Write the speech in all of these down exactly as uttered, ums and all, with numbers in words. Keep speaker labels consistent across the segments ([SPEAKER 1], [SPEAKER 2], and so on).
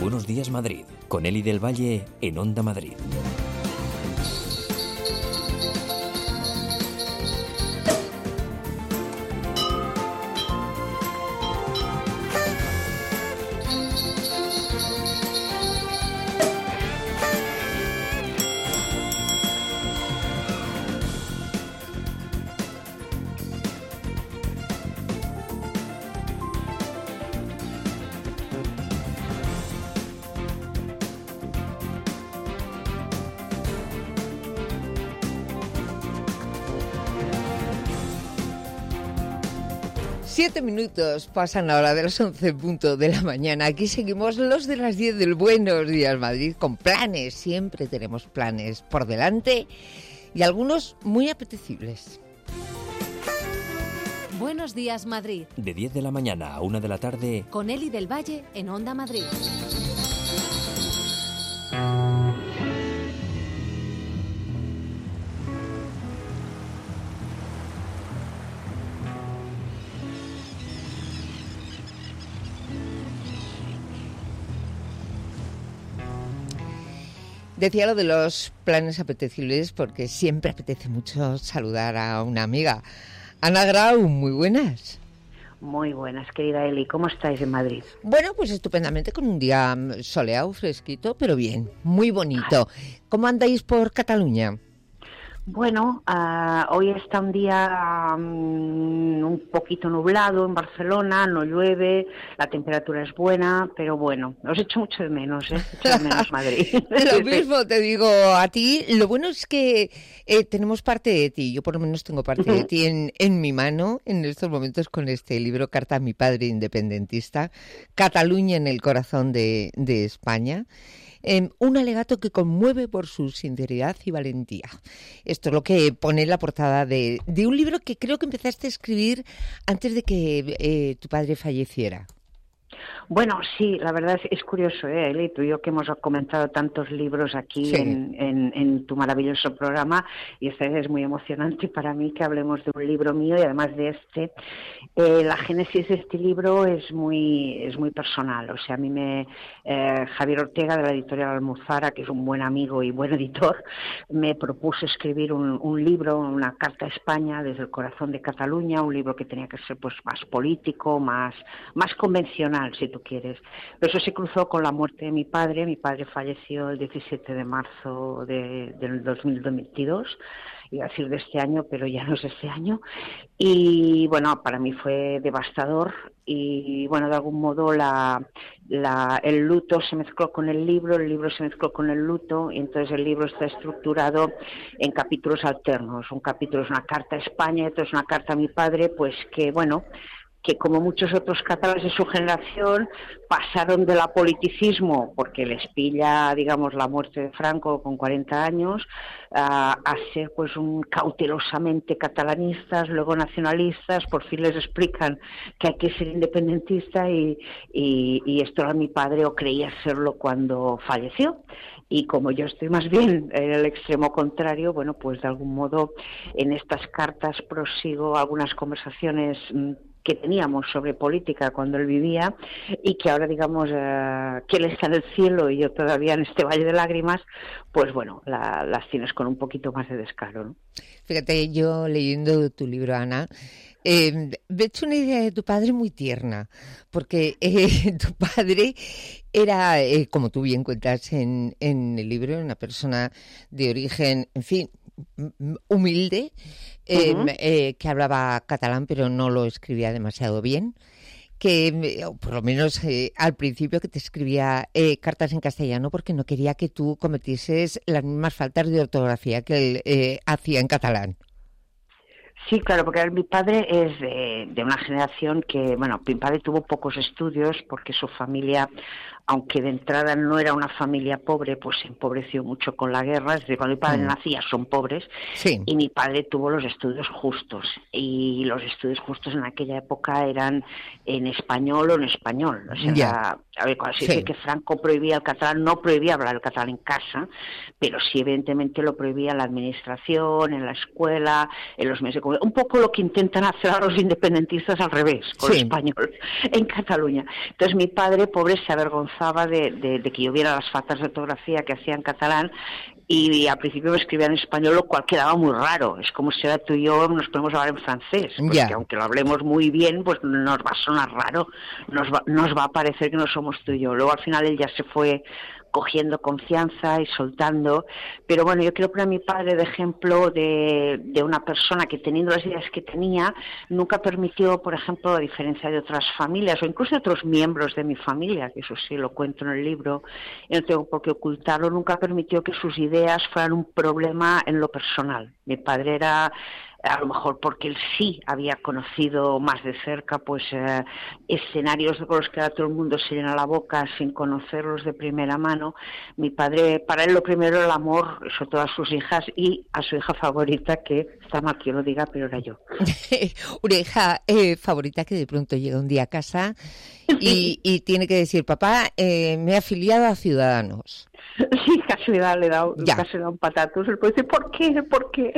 [SPEAKER 1] Buenos Días Madrid, con Eli del Valle en Onda Madrid.
[SPEAKER 2] Siete minutos pasan ahora de las once en punto de la mañana. Aquí seguimos los de las diez del Buenos Días Madrid con planes. Siempre tenemos planes por delante y algunos muy apetecibles.
[SPEAKER 3] Buenos Días Madrid.
[SPEAKER 1] De diez de la mañana a una de la tarde.
[SPEAKER 3] Con Eli del Valle en Onda Madrid.
[SPEAKER 2] Decía lo de los planes apetecibles porque siempre apetece mucho saludar a una amiga. Ana Grau, muy buenas.
[SPEAKER 4] Muy buenas, querida Eli. ¿Cómo estáis en Madrid?
[SPEAKER 2] Bueno, pues estupendamente, con un día soleado, fresquito, pero bien, muy bonito. ¿Cómo andáis por Cataluña?
[SPEAKER 4] Bueno, uh, hoy está un día um, un poquito nublado en Barcelona, no llueve, la temperatura es buena, pero bueno, os echo mucho de menos, ¿eh? Echo de menos Madrid.
[SPEAKER 2] Lo mismo te digo a ti. Lo bueno es que eh, tenemos parte de ti, yo por lo menos tengo parte de ti en, en mi mano en estos momentos con este libro, Carta a mi padre independentista, Cataluña en el corazón de, de España. Eh, un alegato que conmueve por su sinceridad y valentía. Esto es lo que pone en la portada de, de un libro que creo que empezaste a escribir antes de que eh, tu padre falleciera.
[SPEAKER 4] Bueno, sí, la verdad es, es curioso, ¿eh, Eli? Tú y yo que hemos comentado tantos libros aquí
[SPEAKER 2] sí.
[SPEAKER 4] en, en, en tu maravilloso programa, y esta vez es muy emocionante para mí que hablemos de un libro mío y además de este. Eh, la génesis de este libro es muy es muy personal, o sea, a mí me... Eh, Javier Ortega de la editorial Almuzara, que es un buen amigo y buen editor, me propuso escribir un, un libro, una carta a España desde el corazón de Cataluña, un libro que tenía que ser pues más político, más, más convencional, si tú quieres. Pero eso se cruzó con la muerte de mi padre. Mi padre falleció el diecisiete de marzo de, del dos mil veintidós, iba a decir de este año, pero ya no es este año. Y bueno, para mí fue devastador y bueno, de algún modo la, la, el luto se mezcló con el libro, el libro se mezcló con el luto, y entonces el libro está estructurado en capítulos alternos. Un capítulo es una carta a España y otro es una carta a mi padre, pues que bueno, que como muchos otros catalanes de su generación pasaron del apoliticismo, porque les pilla, digamos, la muerte de Franco con cuarenta años, a, a ser pues un cautelosamente catalanistas, luego nacionalistas. Por fin les explican que hay que ser independentista y, y, y esto era mi padre, o creía serlo cuando falleció. Y como yo estoy más bien en el extremo contrario, bueno, pues de algún modo en estas cartas prosigo algunas conversaciones que teníamos sobre política cuando él vivía y que ahora, digamos, uh, que él está en el cielo y yo todavía en este valle de lágrimas, pues bueno, la, las tienes con un poquito más de descaro, ¿no?
[SPEAKER 2] Fíjate, yo leyendo tu libro, Ana, eh, me he hecho una idea de tu padre muy tierna, porque eh, tu padre era, eh, como tú bien cuentas en, en el libro, una persona de origen, en fin, humilde, eh, uh-huh. eh, que hablaba catalán pero no lo escribía demasiado bien, que por lo menos eh, al principio que te escribía eh, cartas en castellano porque no quería que tú cometieses las mismas faltas de ortografía que él eh, hacía en catalán.
[SPEAKER 4] Sí, claro, porque mi padre es de, de una generación que, bueno, mi padre tuvo pocos estudios porque su familia, aunque de entrada no era una familia pobre, pues se empobreció mucho con la guerra. Es decir, cuando mi padre mm. nacía son pobres, sí. Y mi padre tuvo los estudios justos, y los estudios justos en aquella época eran en español o en español. O sea, yeah. la, a ver, cuando se sí. dice que Franco prohibía el catalán, no prohibía hablar el catalán en casa, pero sí evidentemente lo prohibía en la administración, en la escuela, en los medios de comunicación. Un poco lo que intentan hacer a los independentistas al revés, con sí. el español, en Cataluña. Entonces mi padre, pobre, se avergonzó gozaba de, de, de que yo viera las faltas de ortografía que hacía en catalán, y al principio me escribía en español, lo cual quedaba muy raro. Es como si ahora tú y yo nos podemos hablar en francés, porque
[SPEAKER 2] yeah.
[SPEAKER 4] aunque lo hablemos muy bien, pues nos va a sonar raro, nos va, nos va a parecer que no somos tú y yo. Luego al final él ya se fue cogiendo confianza y soltando, pero bueno, yo quiero poner a mi padre de ejemplo de, de una persona que, teniendo las ideas que tenía, nunca permitió, por ejemplo, a diferencia de otras familias o incluso de otros miembros de mi familia, que eso sí lo cuento en el libro y no tengo por qué ocultarlo, nunca permitió que sus ideas fueran un problema en lo personal. Mi padre era, a lo mejor porque él sí había conocido más de cerca pues eh, escenarios con los que a todo el mundo se llena la boca sin conocerlos de primera mano. Mi padre, para él lo primero era el amor, sobre todo a sus hijas y a su hija favorita, que está mal que yo lo diga, pero era yo.
[SPEAKER 2] Una hija eh, favorita que de pronto llega un día a casa y, y tiene que decir, papá, eh, me he afiliado a Ciudadanos.
[SPEAKER 4] Sí, casi le da, le da, casi le da un patatus. Él puede decir, ¿por qué? ¿Por qué?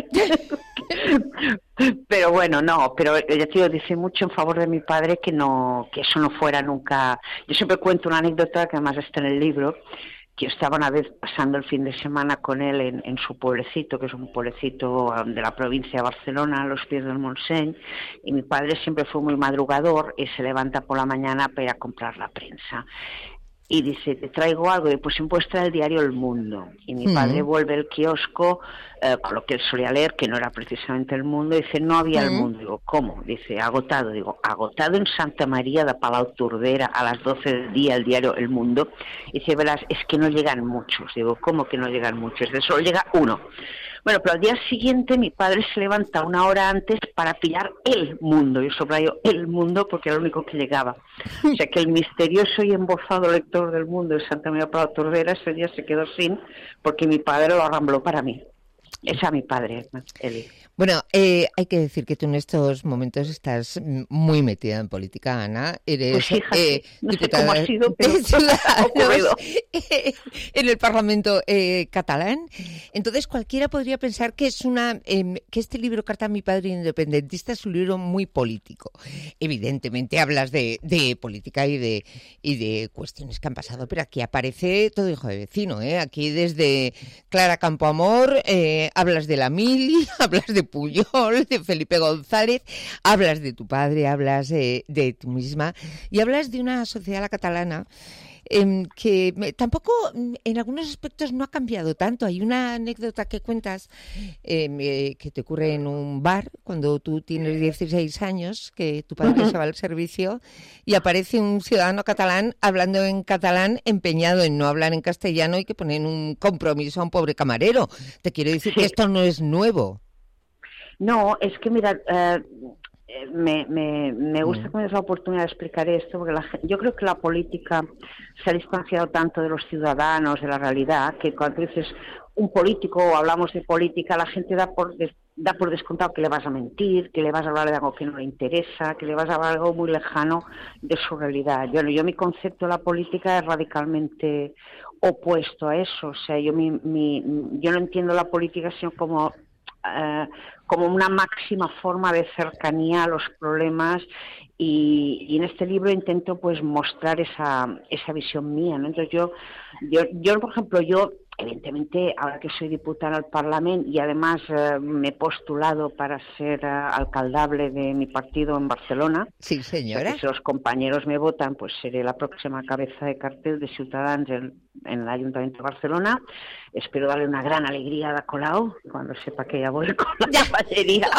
[SPEAKER 4] Pero bueno, no, pero ya te digo, dice mucho en favor de mi padre que no, que eso no fuera nunca. Yo siempre cuento una anécdota que además está en el libro, que yo estaba una vez pasando el fin de semana con él en, en su pueblecito, que es un pueblecito de la provincia de Barcelona, a los pies del Montseny, y mi padre siempre fue muy madrugador y se levanta por la mañana para ir a comprar la prensa. Y dice, te traigo algo, y pues se muestra el diario El Mundo. Y mi padre mm. vuelve al kiosco, eh, con lo que él solía leer, que no era precisamente El Mundo, y dice, no había mm. El Mundo. Digo, ¿cómo? Dice, agotado. Digo, agotado en Santa María de Palautordera a las doce del día el diario El Mundo. Y dice, verás, es que no llegan muchos. Digo, ¿cómo que no llegan muchos? De solo llega uno. Bueno, pero al día siguiente mi padre se levanta una hora antes para pillar El Mundo. Yo subrayo El Mundo porque era lo único que llegaba. O sea que el misterioso y embozado lector del Mundo de Santa María de Palautordera ese día se quedó sin, porque mi padre lo arrambló para mí. Ese es mi padre, Eli.
[SPEAKER 2] Bueno, eh, hay que decir que tú en estos momentos estás muy metida en política, Ana. Eres
[SPEAKER 4] pues fíjate,
[SPEAKER 2] eh,
[SPEAKER 4] no
[SPEAKER 2] diputada
[SPEAKER 4] sé cómo ha sido, pero
[SPEAKER 2] ha
[SPEAKER 4] ocurrido.
[SPEAKER 2] Eh, en el Parlamento eh, catalán. Entonces cualquiera podría pensar que es una eh, que este libro, Carta a mi padre independentista, es un libro muy político. Evidentemente hablas de, de política y de y de cuestiones que han pasado, pero aquí aparece todo hijo de vecino, ¿eh? Aquí desde Clara Campoamor, eh, hablas de la Mili, hablas de Pujol, de Felipe González, hablas de tu padre, hablas de, de tú misma y hablas de una sociedad la catalana eh, que tampoco en algunos aspectos no ha cambiado tanto. Hay una anécdota que cuentas eh, que te ocurre en un bar cuando tú tienes dieciséis años, que tu padre uh-huh. se va al servicio y aparece un ciudadano catalán hablando en catalán, empeñado en no hablar en castellano y que ponen un compromiso a un pobre camarero. Te quiero decir sí. que esto no es nuevo.
[SPEAKER 4] No, es que mira, eh, me, me, me gusta que me des la oportunidad de explicar esto, porque la, yo creo que la política se ha distanciado tanto de los ciudadanos, de la realidad, que cuando dices un político o hablamos de política, la gente da por, da por descontado que le vas a mentir, que le vas a hablar de algo que no le interesa, que le vas a hablar de algo muy lejano de su realidad. Yo, yo mi concepto de la política es radicalmente opuesto a eso. O sea, yo, mi, mi, yo no entiendo la política sino como... Uh, como una máxima forma de cercanía a los problemas y, y en este libro intento pues mostrar esa esa visión mía, ¿no? Entonces yo, yo, yo por ejemplo, yo evidentemente ahora que soy diputada al Parlamento y además uh, me he postulado para ser uh, alcaldable de mi partido en Barcelona.
[SPEAKER 2] Sí, señora.
[SPEAKER 4] Si los compañeros me votan, pues seré la próxima cabeza de cartel de Ciutadans en, en el Ayuntamiento de Barcelona. Espero darle una gran alegría a Ada Colau cuando sepa que ya voy con la caballería.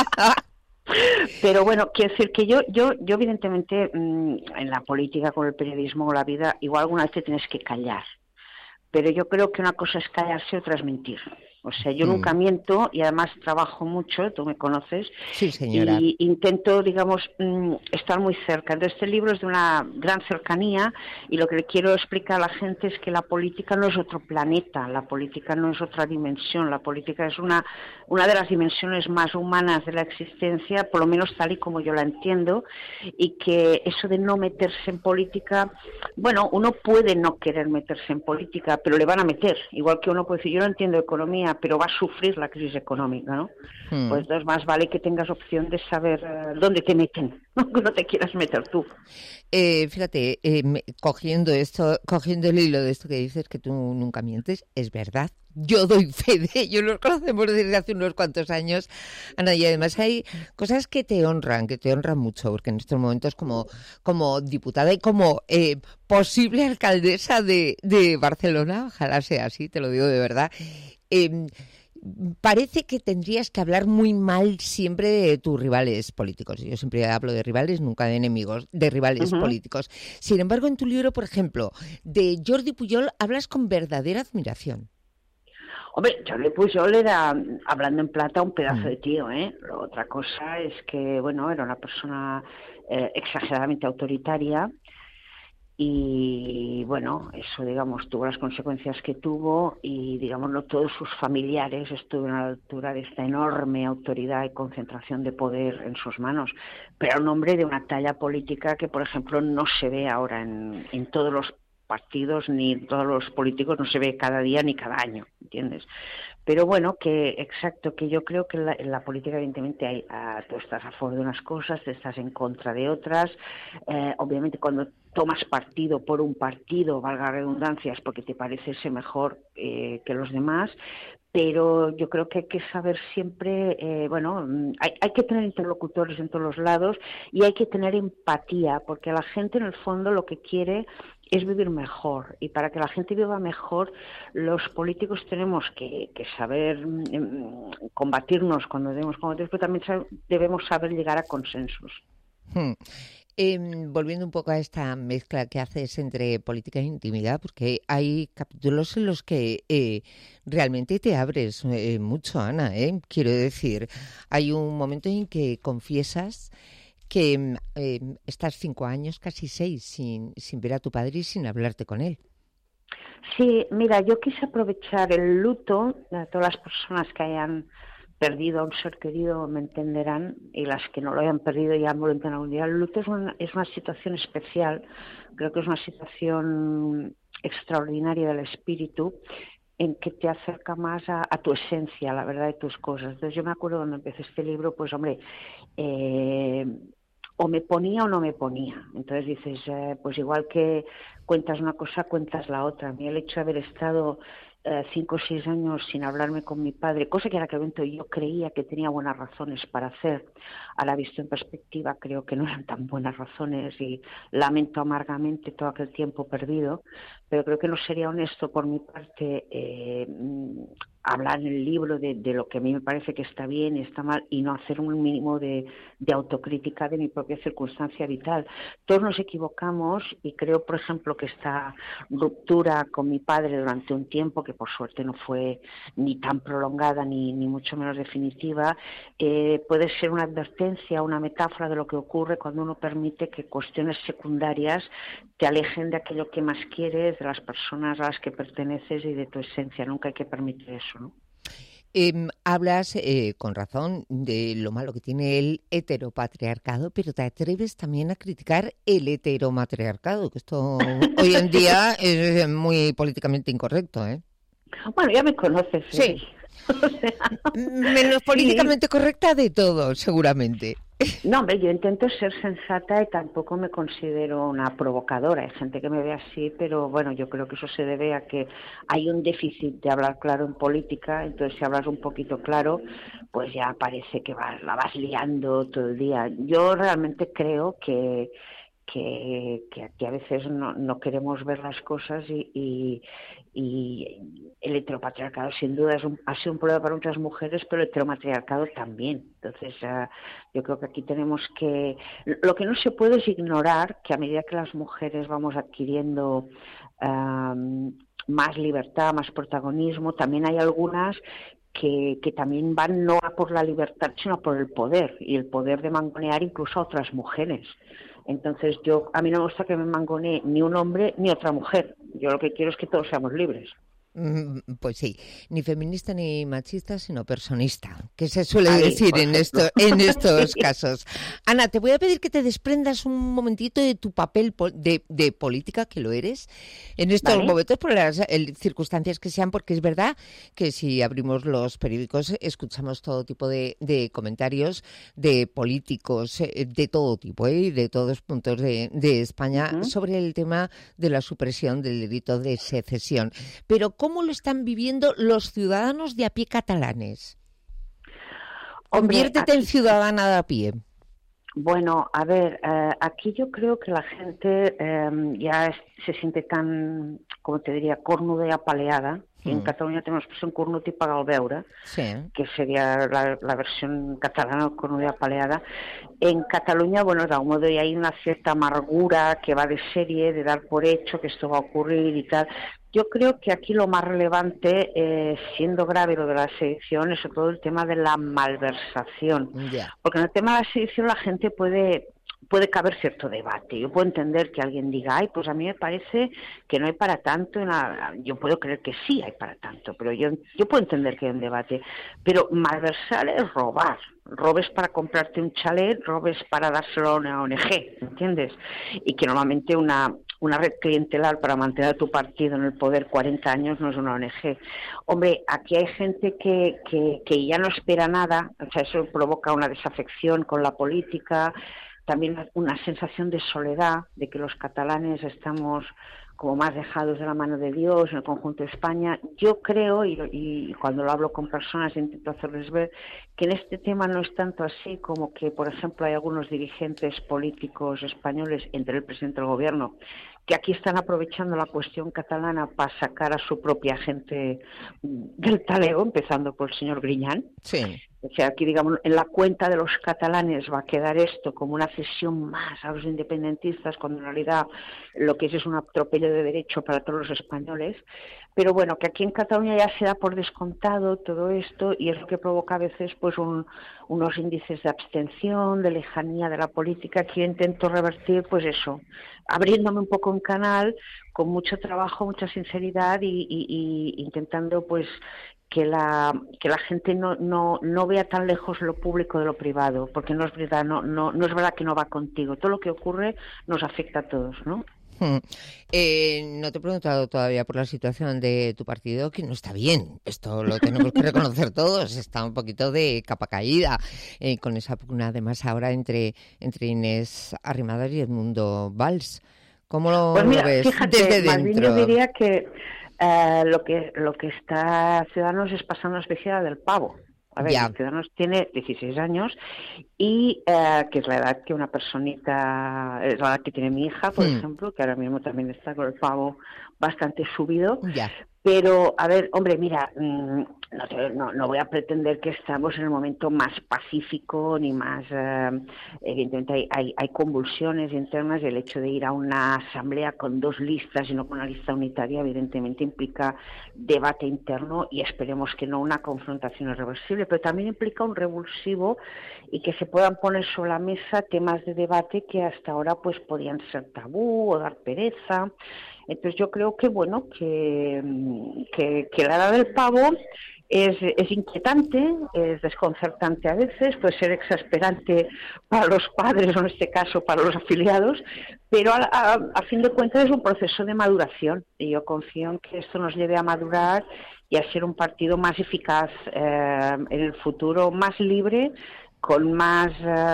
[SPEAKER 4] Pero bueno, quiero decir que yo, yo, yo evidentemente mmm, en la política, con el periodismo o la vida, igual alguna vez te tienes que callar. Pero yo creo que una cosa es callarse y otra es mentir. O sea, yo mm. nunca miento y además trabajo mucho, tú me conoces.
[SPEAKER 2] Sí, señora.
[SPEAKER 4] Y intento, digamos, estar muy cerca. Entonces, este libro es de una gran cercanía y lo que le quiero explicar a la gente es que la política no es otro planeta, la política no es otra dimensión, la política es una, una de las dimensiones más humanas de la existencia, por lo menos tal y como yo la entiendo, y que eso de no meterse en política, bueno, uno puede no querer meterse en política, pero le van a meter. Igual que uno puede decir, yo no entiendo economía, economía, pero va a sufrir la crisis económica, ¿no?
[SPEAKER 2] Hmm.
[SPEAKER 4] Pues entonces más vale que tengas opción de saber uh, dónde te meten, ¿no? Que no te quieras meter tú.
[SPEAKER 2] Eh, fíjate, eh, me- cogiendo esto, cogiendo el hilo de esto que dices, que tú nunca mientes, es verdad. Yo doy fe de ello, nos conocemos desde hace unos cuantos años, Ana, y además hay cosas que te honran, que te honran mucho, porque en estos momentos como, como diputada y como eh, posible alcaldesa de, de Barcelona, ojalá sea así, te lo digo de verdad, eh, parece que tendrías que hablar muy mal siempre de tus rivales políticos. Yo siempre hablo de rivales, nunca de enemigos, de rivales
[SPEAKER 4] Uh-huh.
[SPEAKER 2] políticos. Sin embargo, en tu libro, por ejemplo, de Jordi Pujol, hablas con verdadera admiración.
[SPEAKER 4] Hombre, Jordi Pujol era, hablando en plata, un pedazo
[SPEAKER 2] Mm.
[SPEAKER 4] de tío, ¿eh? Lo otra cosa es que, bueno, era una persona eh, exageradamente autoritaria y, bueno, eso, digamos, tuvo las consecuencias que tuvo y, digamos, no todos sus familiares estuvieron a la altura de esta enorme autoridad y concentración de poder en sus manos. Pero era un hombre de una talla política que, por ejemplo, no se ve ahora en, en todos los partidos ni en todos los políticos, no se ve cada día ni cada año, ¿entiendes? Pero bueno, que exacto, que yo creo que en la, en la política evidentemente hay, ah, tú estás a favor de unas cosas, tú estás en contra de otras. Eh, obviamente cuando tomas partido por un partido, valga redundancias, porque te parece ese mejor eh, que los demás, pero yo creo que hay que saber siempre, eh, bueno, hay, hay que tener interlocutores en todos los lados y hay que tener empatía, porque la gente en el fondo lo que quiere es vivir mejor, y para que la gente viva mejor los políticos tenemos que, que saber mm, combatirnos cuando debemos combatirnos, pero también sab- debemos saber llegar a consensos.
[SPEAKER 2] Hmm. Eh, volviendo un poco a esta mezcla que haces entre política e intimidad, porque hay capítulos en los que eh, realmente te abres eh, mucho, Ana, ¿eh? Quiero decir, hay un momento en que confiesas que eh, estás cinco años, casi seis, sin, sin ver a tu padre y sin hablarte con él.
[SPEAKER 4] Sí, mira, yo quise aprovechar el luto de todas las personas que hayan perdido a un ser querido, me entenderán, y las que no lo hayan perdido ya me lo entenderán algún día. El luto es una, es una situación especial, creo que es una situación extraordinaria del espíritu, en que te acerca más a, a tu esencia, a la verdad de tus cosas. Entonces yo me acuerdo cuando empecé este libro, pues hombre, eh, o me ponía o no me ponía. Entonces dices, eh, pues igual que cuentas una cosa, cuentas la otra. A mí el hecho de haber estado eh, cinco o seis años sin hablarme con mi padre, cosa que en aquel momento yo creía que tenía buenas razones para hacer, ahora visto en perspectiva creo que no eran tan buenas razones y lamento amargamente todo aquel tiempo perdido, pero creo que no sería honesto por mi parte eh, hablar en el libro de, de lo que a mí me parece que está bien y está mal y no hacer un mínimo de, de autocrítica de mi propia circunstancia vital. Todos nos equivocamos y creo, por ejemplo, que esta ruptura con mi padre durante un tiempo, que por suerte no fue ni tan prolongada ni, ni mucho menos definitiva, eh, puede ser una advertencia, una metáfora de lo que ocurre cuando uno permite que cuestiones secundarias te alejen de aquello que más quieres, de las personas a las que perteneces y de tu esencia. Nunca hay que permitir eso, ¿no?
[SPEAKER 2] Eh, hablas eh, con razón de lo malo que tiene el heteropatriarcado, pero te atreves también a criticar el heteromatriarcado, que esto hoy en día es muy políticamente incorrecto, ¿eh?
[SPEAKER 4] Bueno, ya me conoces.
[SPEAKER 2] Sí.
[SPEAKER 4] ¿Sí? O sea,
[SPEAKER 2] menos políticamente sí. Correcta de todo, seguramente.
[SPEAKER 4] No, hombre, yo intento ser sensata y tampoco me considero una provocadora. Hay gente que me ve así, pero bueno, yo creo que eso se debe a que hay un déficit de hablar claro en política. Entonces, si hablas un poquito claro, pues ya parece que vas, la vas liando todo el día. Yo realmente creo que que, que aquí a veces no, no queremos ver las cosas y, y, y el heteropatriarcado sin duda es un, ha sido un problema para muchas mujeres, pero el heteromatriarcado también. Entonces uh, yo creo que aquí tenemos que... Lo que no se puede es ignorar que a medida que las mujeres vamos adquiriendo uh, más libertad, más protagonismo, también hay algunas Que, que también van no a por la libertad, sino por el poder, y el poder de mangonear incluso a otras mujeres. Entonces yo a mí no me gusta que me mangonee ni un hombre ni otra mujer. Yo lo que quiero es que todos seamos libres.
[SPEAKER 2] Pues sí, ni feminista ni machista, sino personista, que se suele
[SPEAKER 4] Ahí,
[SPEAKER 2] decir en, esto, en estos
[SPEAKER 4] Sí.
[SPEAKER 2] casos. Ana, te voy a pedir que te desprendas un momentito de tu papel po- de, de política, que lo eres, en estos
[SPEAKER 4] Vale.
[SPEAKER 2] momentos, por las el, circunstancias que sean, porque es verdad que si abrimos los periódicos escuchamos todo tipo de, de comentarios de políticos, eh, de todo tipo, ¿eh? Y de todos puntos de, de España,
[SPEAKER 4] Ujú.
[SPEAKER 2] sobre el tema de la supresión del delito de secesión. Pero ¿cómo lo están viviendo los ciudadanos de a pie catalanes?
[SPEAKER 4] Hombre,
[SPEAKER 2] Conviértete en
[SPEAKER 4] aquí-
[SPEAKER 2] ciudadana de a pie.
[SPEAKER 4] Bueno, a ver, eh, aquí yo creo que la gente eh, ya es- se siente tan, como te diría, cornuda y apaleada. Y en
[SPEAKER 2] Mm.
[SPEAKER 4] Cataluña tenemos expresión cornut i pagar el beure,
[SPEAKER 2] Sí.
[SPEAKER 4] que sería la, la versión catalana cornuda y apaleada. En Cataluña, bueno, de algún modo ya hay una cierta amargura que va de serie, de dar por hecho que esto va a ocurrir y tal. Yo creo que aquí lo más relevante, eh, siendo grave lo de la sedición, es sobre todo el tema de la malversación.
[SPEAKER 2] Ya.
[SPEAKER 4] Porque en el tema de la sedición la gente puede puede caber cierto debate. Yo puedo entender que alguien diga, ay, pues a mí me parece que no hay para tanto. En la... Yo puedo creer que sí hay para tanto, pero yo, yo puedo entender que hay un debate. Pero malversar es robar. Robes para comprarte un chalet, robes para dárselo a una O N G, ¿entiendes? Y que normalmente una, una red clientelar para mantener a tu partido en el poder cuarenta años no es una O N G. Hombre, aquí hay gente que, que, que ya no espera nada, o sea, eso provoca una desafección con la política, también una sensación de soledad, de que los catalanes estamos como más dejados de la mano de Dios en el conjunto de España. Yo creo, y, y cuando lo hablo con personas intento hacerles ver, que en este tema no es tanto así como que, por ejemplo, hay algunos dirigentes políticos españoles, entre el presidente del gobierno, que aquí están aprovechando la cuestión catalana para sacar a su propia gente del talego, empezando por el señor Griñán.
[SPEAKER 2] Sí.
[SPEAKER 4] O sea, aquí, digamos, en la cuenta de los catalanes va a quedar esto como una cesión más a los independentistas, cuando en realidad lo que es es un atropello de derecho para todos los españoles. Pero bueno, que aquí en Cataluña ya se da por descontado todo esto y es lo que provoca a veces pues un, unos índices de abstención, de lejanía de la política, que yo intento revertir, pues eso, abriéndome un poco un canal con mucho trabajo, mucha sinceridad y, y, y intentando pues que la que la gente no, no, no vea tan lejos lo público de lo privado, porque no es verdad, no, no, no es verdad que no va contigo. Todo lo que ocurre nos afecta a todos, ¿no?
[SPEAKER 2] Hmm. Eh, no te he preguntado todavía por la situación de tu partido, que no está bien. Esto lo tenemos que reconocer todos. Está un poquito de capa caída, eh, con esa pugna además ahora entre, entre Inés Arrimadas y Edmundo Valls. ¿Cómo lo,
[SPEAKER 4] pues mira,
[SPEAKER 2] lo ves
[SPEAKER 4] fíjate,
[SPEAKER 2] desde
[SPEAKER 4] más bien
[SPEAKER 2] dentro?
[SPEAKER 4] yo diría que eh, lo que lo que está Ciudadanos es pasando una especie del pavo. A ver,
[SPEAKER 2] Ya.
[SPEAKER 4] Ciudadanos tiene dieciséis años y eh, que es la edad que una personita, es la edad que tiene mi hija, por
[SPEAKER 2] Hmm.
[SPEAKER 4] ejemplo, que ahora mismo también está con el pavo bastante subido.
[SPEAKER 2] Ya.
[SPEAKER 4] Pero, a ver, hombre, mira, mmm, no, te, no, no voy a pretender que estamos en el momento más pacífico ni más... Eh, evidentemente hay, hay, hay convulsiones internas y el hecho de ir a una asamblea con dos listas y no con una lista unitaria evidentemente implica debate interno y esperemos que no una confrontación irreversible, pero también implica un revulsivo y que se puedan poner sobre la mesa temas de debate que hasta ahora pues podían ser tabú o dar pereza. Entonces yo creo que, bueno, que, que, que la edad del pavo es, es inquietante, es desconcertante a veces, puede ser exasperante para los padres, o en este caso para los afiliados, pero a, a, a fin de cuentas es un proceso de maduración y yo confío en que esto nos lleve a madurar y a ser un partido más eficaz eh, en el futuro, más libre, con más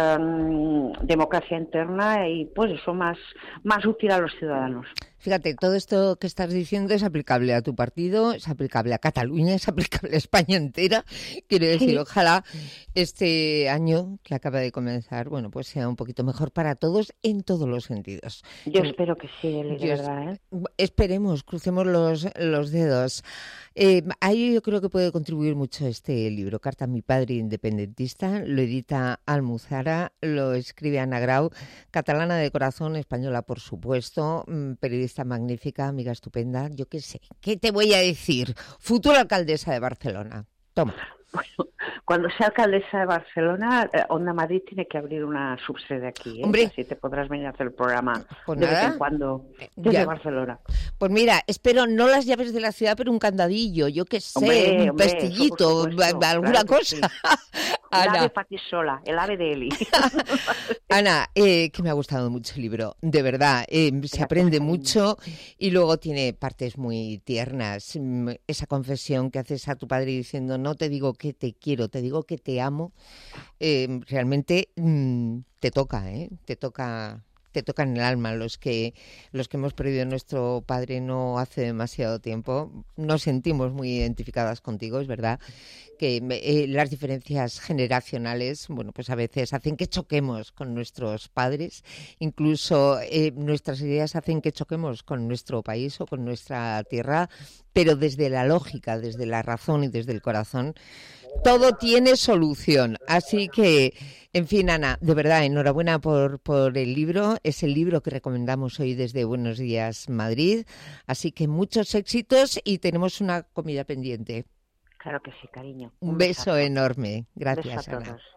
[SPEAKER 4] eh, democracia interna y pues eso más, más útil a los ciudadanos.
[SPEAKER 2] Fíjate, todo esto que estás diciendo es aplicable a tu partido, es aplicable a Cataluña, es aplicable a España entera. Quiero decir, sí. Ojalá este año que acaba de comenzar, bueno, pues sea un poquito mejor para todos en todos los sentidos.
[SPEAKER 4] Yo espero que sí, Eli, de verdad, ¿eh?
[SPEAKER 2] Esperemos, crucemos los, los dedos. Eh, ahí yo creo que puede contribuir mucho este libro, Carta a mi padre independentista. Lo edita Almuzara, lo escribe Ana Grau, catalana de corazón, española por supuesto, periodista magnífica, amiga estupenda, yo qué sé, ¿qué te voy a decir? Futura alcaldesa de Barcelona. Toma.
[SPEAKER 4] Bueno, cuando sea alcaldesa de Barcelona, eh, Onda Madrid tiene que abrir una subsede aquí, ¿eh?
[SPEAKER 2] Hombre.
[SPEAKER 4] Así te podrás venir a hacer el programa
[SPEAKER 2] pues
[SPEAKER 4] de
[SPEAKER 2] nada.
[SPEAKER 4] vez en cuando desde
[SPEAKER 2] ya.
[SPEAKER 4] Barcelona.
[SPEAKER 2] Pues mira, espero no las llaves de la ciudad, pero un candadillo, yo qué sé,
[SPEAKER 4] Hombre,
[SPEAKER 2] un
[SPEAKER 4] hombre,
[SPEAKER 2] pestillito,
[SPEAKER 4] supuesto,
[SPEAKER 2] alguna
[SPEAKER 4] claro que
[SPEAKER 2] cosa.
[SPEAKER 4] sí. El
[SPEAKER 2] Ana,
[SPEAKER 4] ave para ti sola, el ave de Eli.
[SPEAKER 2] Ana eh, que me ha gustado mucho el libro, de verdad, eh, se aprende mucho y luego tiene partes muy tiernas. Mm, Esa confesión que haces a tu padre diciendo, no te digo que te quiero, te digo que te amo, eh, realmente mm, te toca, ¿eh? Te toca... te tocan el alma. Los que los que hemos perdido a nuestro padre no hace demasiado tiempo, nos sentimos muy identificadas contigo, es verdad que eh, las diferencias generacionales, bueno, pues a veces hacen que choquemos con nuestros padres, incluso eh, nuestras ideas hacen que choquemos con nuestro país o con nuestra tierra, pero desde la lógica, desde la razón y desde el corazón, todo tiene solución. Así que, en fin, Ana, de verdad, enhorabuena por, por el libro. Es el libro que recomendamos hoy desde Buenos Días Madrid. Así que muchos éxitos y tenemos una comida pendiente.
[SPEAKER 4] Claro que sí, cariño.
[SPEAKER 2] Un,
[SPEAKER 4] Un
[SPEAKER 2] beso
[SPEAKER 4] besazo.
[SPEAKER 2] enorme. Gracias,
[SPEAKER 4] Un beso a
[SPEAKER 2] Ana.
[SPEAKER 4] todos.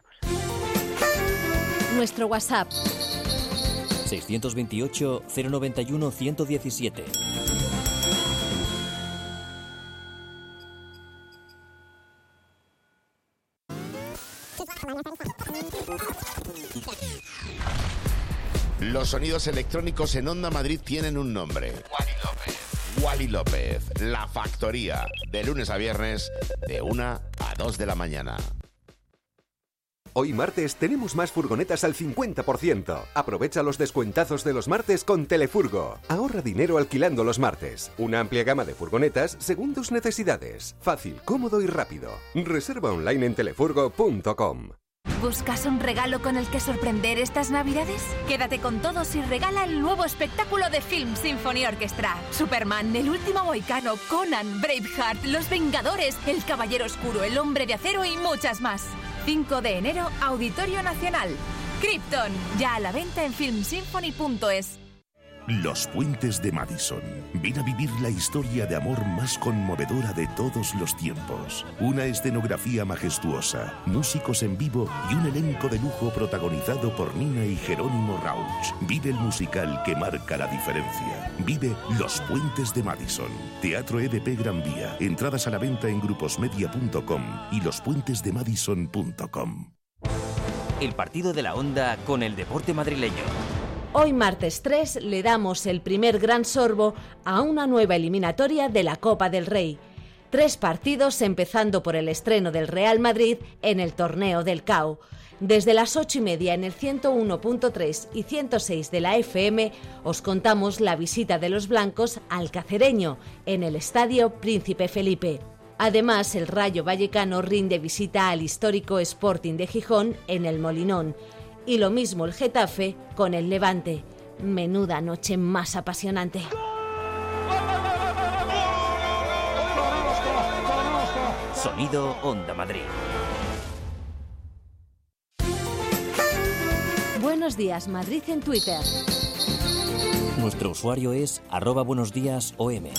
[SPEAKER 3] Nuestro WhatsApp
[SPEAKER 1] seiscientos veintiocho, cero noventa y uno, ciento diecisiete.
[SPEAKER 5] Los sonidos electrónicos en Onda Madrid tienen un nombre. Wally López. Wally López, La Factoría, de lunes a viernes, de una a dos de la mañana.
[SPEAKER 6] Hoy martes tenemos más furgonetas al cincuenta por ciento. Aprovecha los descuentazos de los martes con Telefurgo. Ahorra dinero alquilando los martes. Una amplia gama de furgonetas según tus necesidades. Fácil, cómodo y rápido. Reserva online en telefurgo punto com.
[SPEAKER 7] ¿Buscas un regalo con el que sorprender estas Navidades? Quédate con todos y regala el nuevo espectáculo de Film Symphony Orchestra. Superman, El último mohicano, Conan, Braveheart, Los Vengadores, El Caballero Oscuro, El Hombre de Acero y muchas más. cinco de enero, Auditorio Nacional. Krypton, ya a la venta en film symphony punto es.
[SPEAKER 8] Los Puentes de Madison. Ven a vivir la historia de amor más conmovedora de todos los tiempos. Una escenografía majestuosa, músicos en vivo y un elenco de lujo protagonizado por Nina y Jerónimo Rauch. Vive el musical que marca la diferencia. Vive Los Puentes de Madison. Teatro E D P Gran Vía. Entradas a la venta en gruposmedia punto com y los puentes de madison punto com.
[SPEAKER 1] El partido de la Onda con el deporte madrileño.
[SPEAKER 3] Hoy martes tres le damos el primer gran sorbo a una nueva eliminatoria de la Copa del Rey. Tres partidos empezando por el estreno del Real Madrid en el torneo del C A O. Desde las ocho y media en el ciento uno punto tres y ciento seis de la F M os contamos la visita de los blancos al Cacereño en el Estadio Príncipe Felipe. Además, el Rayo Vallecano rinde visita al histórico Sporting de Gijón en el Molinón. Y lo mismo el Getafe con el Levante. Menuda noche más apasionante.
[SPEAKER 1] Sonido Onda Madrid.
[SPEAKER 3] Buenos días, Madrid en Twitter.
[SPEAKER 1] Nuestro usuario es arroba buenos días O M.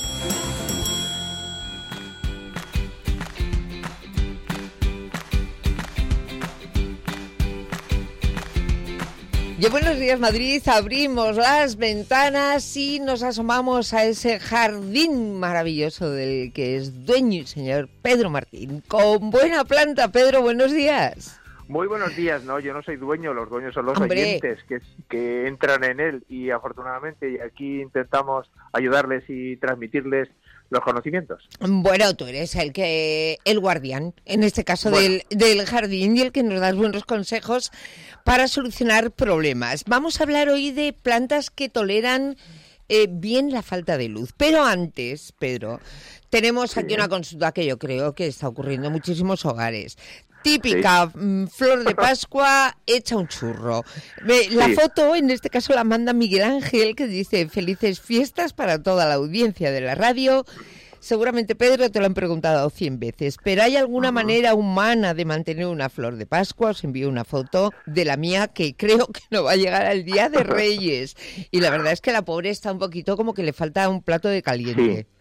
[SPEAKER 2] Y Buenos Días Madrid, abrimos las ventanas y nos asomamos a ese jardín maravilloso del que es dueño el señor Pedro Martín. Con buena planta, Pedro, buenos días.
[SPEAKER 9] Muy buenos días, no, yo no soy dueño, los dueños son los
[SPEAKER 2] Hombre.
[SPEAKER 9] oyentes que, que entran en él y afortunadamente aquí intentamos ayudarles y transmitirles los conocimientos.
[SPEAKER 2] Bueno, tú eres el que el guardián, en este caso
[SPEAKER 9] Bueno.
[SPEAKER 2] del, del jardín, y el que nos das buenos consejos para solucionar problemas. Vamos a hablar hoy de plantas que toleran eh, bien la falta de luz. Pero antes, Pedro, tenemos aquí una consulta que yo creo que está ocurriendo en muchísimos hogares. Típica
[SPEAKER 9] Sí.
[SPEAKER 2] mm, flor de Pascua hecha un churro. Ve, La
[SPEAKER 9] Sí.
[SPEAKER 2] foto, en este caso, la manda Miguel Ángel, que dice: felices fiestas para toda la audiencia de la radio. Seguramente, Pedro, te lo han preguntado cien veces, pero ¿hay alguna
[SPEAKER 9] Ajá.
[SPEAKER 2] manera humana de mantener una flor de Pascua? Os envío una foto de la mía que creo que no va a llegar al Día de Reyes. Y la verdad es que la pobre está un poquito como que le falta un plato de caliente.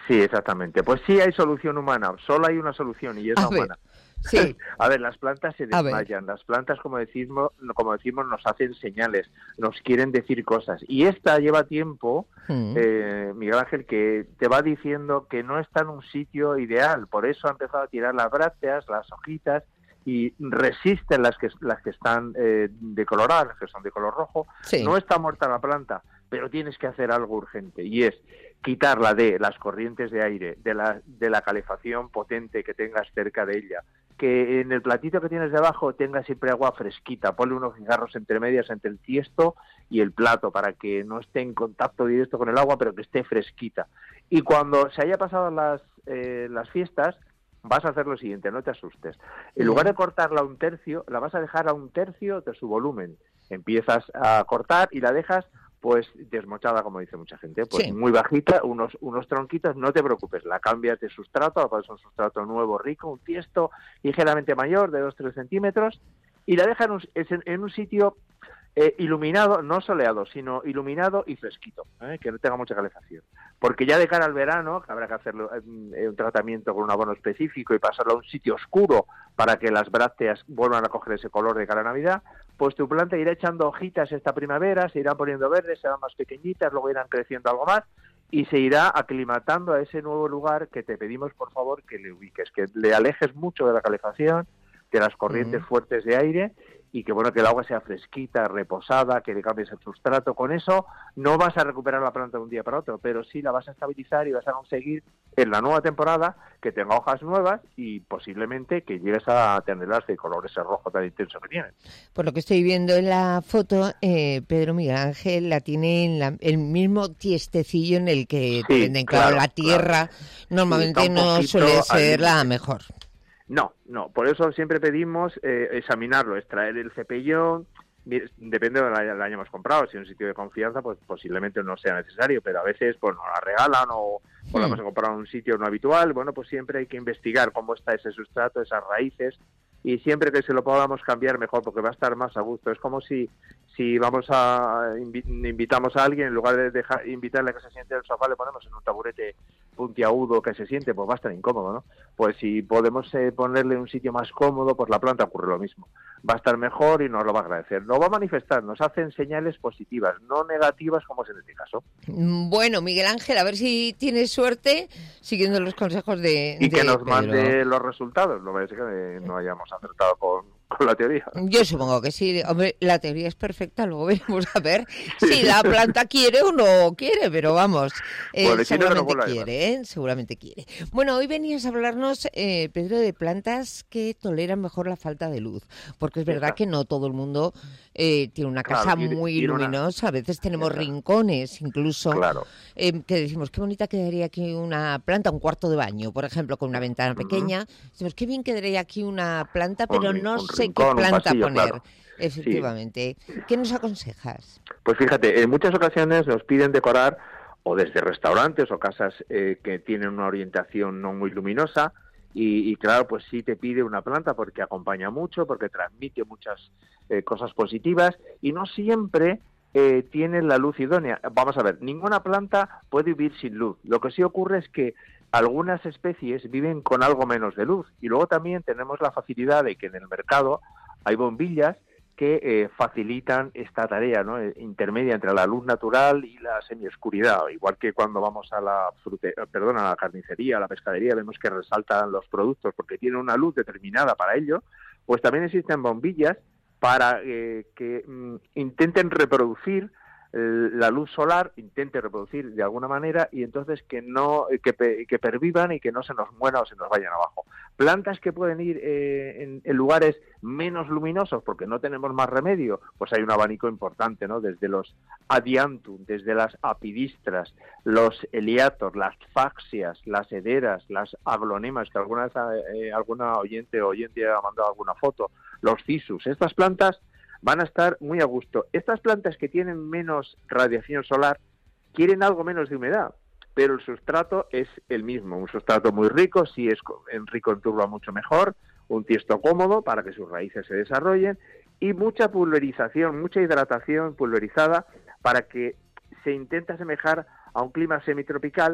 [SPEAKER 9] Sí, exactamente. Pues sí hay solución humana, solo hay una solución y es
[SPEAKER 2] A
[SPEAKER 9] la
[SPEAKER 2] ver,
[SPEAKER 9] humana.
[SPEAKER 2] sí.
[SPEAKER 9] A ver, las plantas se
[SPEAKER 2] A ver.
[SPEAKER 9] desmayan, las plantas, como decimos, como decimos, nos hacen señales, nos quieren decir cosas. Y esta lleva tiempo,
[SPEAKER 2] Mm.
[SPEAKER 9] eh, Miguel Ángel, que te va diciendo que no está en un sitio ideal. Por eso ha empezado a tirar las brácteas, las hojitas, y resisten las que las que están eh, decoloradas, las que son de color rojo.
[SPEAKER 2] Sí.
[SPEAKER 9] No está muerta la planta, pero tienes que hacer algo urgente, y es quitarla de las corrientes de aire, de la, de la calefacción potente que tengas cerca de ella, que en el platito que tienes debajo tenga siempre agua fresquita, ponle unos cigarros entre medias entre el tiesto y el plato para que no esté en contacto directo con el agua, pero que esté fresquita. Y cuando se haya pasado las, eh, las fiestas, vas a hacer lo siguiente, no te asustes. En lugar de cortarla a un tercio, la vas a dejar a un tercio de su volumen. Empiezas a cortar y la dejas pues desmochada, como dice mucha gente, pues
[SPEAKER 2] Sí.
[SPEAKER 9] muy bajita, unos unos tronquitos, no te preocupes, la cambias de sustrato, la pones un sustrato nuevo, rico, un tiesto ligeramente mayor, de dos a tres centímetros, y la dejas en un, en, en un sitio eh, iluminado, no soleado, sino iluminado y fresquito, ¿eh? Que no tenga mucha calefacción. Porque ya de cara al verano, que habrá que hacerlo eh, un tratamiento con un abono específico y pasarlo a un sitio oscuro para que las brácteas vuelvan a coger ese color de cara a Navidad, pues tu planta irá echando hojitas esta primavera, se irán poniendo verdes, serán más pequeñitas, luego irán creciendo algo más y se irá aclimatando a ese nuevo lugar que te pedimos, por favor, que le ubiques, que le alejes mucho de la calefacción, de las corrientes
[SPEAKER 2] Mm.
[SPEAKER 9] fuertes de aire y que bueno que el agua sea fresquita, reposada, que le cambies el sustrato. Con eso no vas a recuperar la planta de un día para otro, pero sí la vas a estabilizar y vas a conseguir en la nueva temporada que tenga hojas nuevas y posiblemente que llegues a tenerlas de color ese rojo tan intenso que tienen.
[SPEAKER 2] Por lo que estoy viendo en la foto, eh, Pedro Miguel Ángel la tiene en la- el mismo tiestecillo en el que te
[SPEAKER 9] Sí,
[SPEAKER 2] venden. Claro,
[SPEAKER 9] claro,
[SPEAKER 2] la tierra
[SPEAKER 9] claro.
[SPEAKER 2] normalmente
[SPEAKER 9] Sí, está un
[SPEAKER 2] no
[SPEAKER 9] poquito
[SPEAKER 2] suele
[SPEAKER 9] al
[SPEAKER 2] ser la
[SPEAKER 9] límite.
[SPEAKER 2] mejor.
[SPEAKER 9] No, no, por eso siempre pedimos eh, examinarlo, extraer el cepillón, mi- depende de la la hayamos comprado, si es un sitio de confianza, pues posiblemente no sea necesario, pero a veces pues nos la regalan o, o la
[SPEAKER 2] Hmm.
[SPEAKER 9] hemos comprado en un sitio no habitual. Bueno, pues siempre hay que investigar cómo está ese sustrato, esas raíces, y siempre que se lo podamos cambiar mejor, porque va a estar más a gusto. Es como si si vamos a invi- invitamos a alguien, en lugar de dejar invitarle a que se siente en el sofá, le ponemos en un taburete puntiagudo que se siente, pues va a estar incómodo, ¿no? Pues si podemos eh, ponerle un sitio más cómodo, pues la planta ocurre lo mismo. Va a estar mejor y nos lo va a agradecer. Lo va a manifestar, nos hacen señales positivas, no negativas como es en este caso.
[SPEAKER 2] Mm, Bueno, Miguel Ángel, a ver si tienes suerte siguiendo los consejos de,
[SPEAKER 9] Y que
[SPEAKER 2] de
[SPEAKER 9] nos
[SPEAKER 2] Pedro.
[SPEAKER 9] mande los resultados. No parece que no hayamos acertado con, con la teoría.
[SPEAKER 2] Yo supongo que sí. Hombre, la teoría es perfecta, luego veremos a ver si la planta quiere o no quiere, pero vamos, eh,
[SPEAKER 9] Bueno, y si no, que nos
[SPEAKER 2] seguramente
[SPEAKER 9] vuelva a llamar.
[SPEAKER 2] quiere, ¿eh? Seguramente quiere. Bueno, hoy venías a hablarnos, eh, Pedro, de plantas que toleran mejor la falta de luz, porque es verdad
[SPEAKER 9] Exacto.
[SPEAKER 2] que no todo el mundo eh, tiene una
[SPEAKER 9] Claro,
[SPEAKER 2] casa
[SPEAKER 9] y-
[SPEAKER 2] muy
[SPEAKER 9] y una-
[SPEAKER 2] luminosa, a veces tenemos
[SPEAKER 9] Exacto.
[SPEAKER 2] rincones incluso,
[SPEAKER 9] Claro.
[SPEAKER 2] eh, que decimos, qué bonita quedaría aquí una planta, un cuarto de baño, por ejemplo, con una ventana
[SPEAKER 9] Ujú.
[SPEAKER 2] pequeña. Decimos, qué bien quedaría aquí una planta, pero
[SPEAKER 9] Un rin-
[SPEAKER 2] no
[SPEAKER 9] un
[SPEAKER 2] sé
[SPEAKER 9] rincón,
[SPEAKER 2] qué
[SPEAKER 9] un
[SPEAKER 2] planta
[SPEAKER 9] pasillo,
[SPEAKER 2] poner.
[SPEAKER 9] claro.
[SPEAKER 2] Efectivamente. ¿Qué nos aconsejas?
[SPEAKER 9] Pues fíjate, en muchas ocasiones nos piden decorar o desde restaurantes o casas eh, que tienen una orientación no muy luminosa y, y claro, pues sí te pide una planta porque acompaña mucho, porque transmite muchas eh, cosas positivas y no siempre eh, tiene la luz idónea. Vamos a ver, ninguna planta puede vivir sin luz. Lo que sí ocurre es que algunas especies viven con algo menos de luz y luego también tenemos la facilidad de que en el mercado hay bombillas que eh, facilitan esta tarea, ¿no? Eh, intermedia entre la luz natural y la semioscuridad, igual que cuando vamos a la frute, perdón, a la carnicería, a la pescadería, vemos que resaltan los productos porque tienen una luz determinada para ello, pues también existen bombillas para eh, que mm, intenten reproducir eh, la luz solar, intente reproducir de alguna manera y entonces que no eh, que, pe- que pervivan y que no se nos mueran o se nos vayan abajo. Plantas que pueden ir eh, en, en lugares menos luminosos porque no tenemos más remedio, pues hay un abanico importante, ¿no? Desde los adiantum, desde las apidistras, los eliatos, las faxias, las hederas, las aglonemas, que alguna vez eh, alguna oyente o oyente ha mandado alguna foto, los cisus. Estas plantas van a estar muy a gusto. Estas plantas que tienen menos radiación solar quieren algo menos de humedad, pero el sustrato es el mismo, un sustrato muy rico, si es en rico en turba mucho mejor, un tiesto cómodo para que sus raíces se desarrollen y mucha pulverización, mucha hidratación pulverizada para que se intente asemejar a un clima semitropical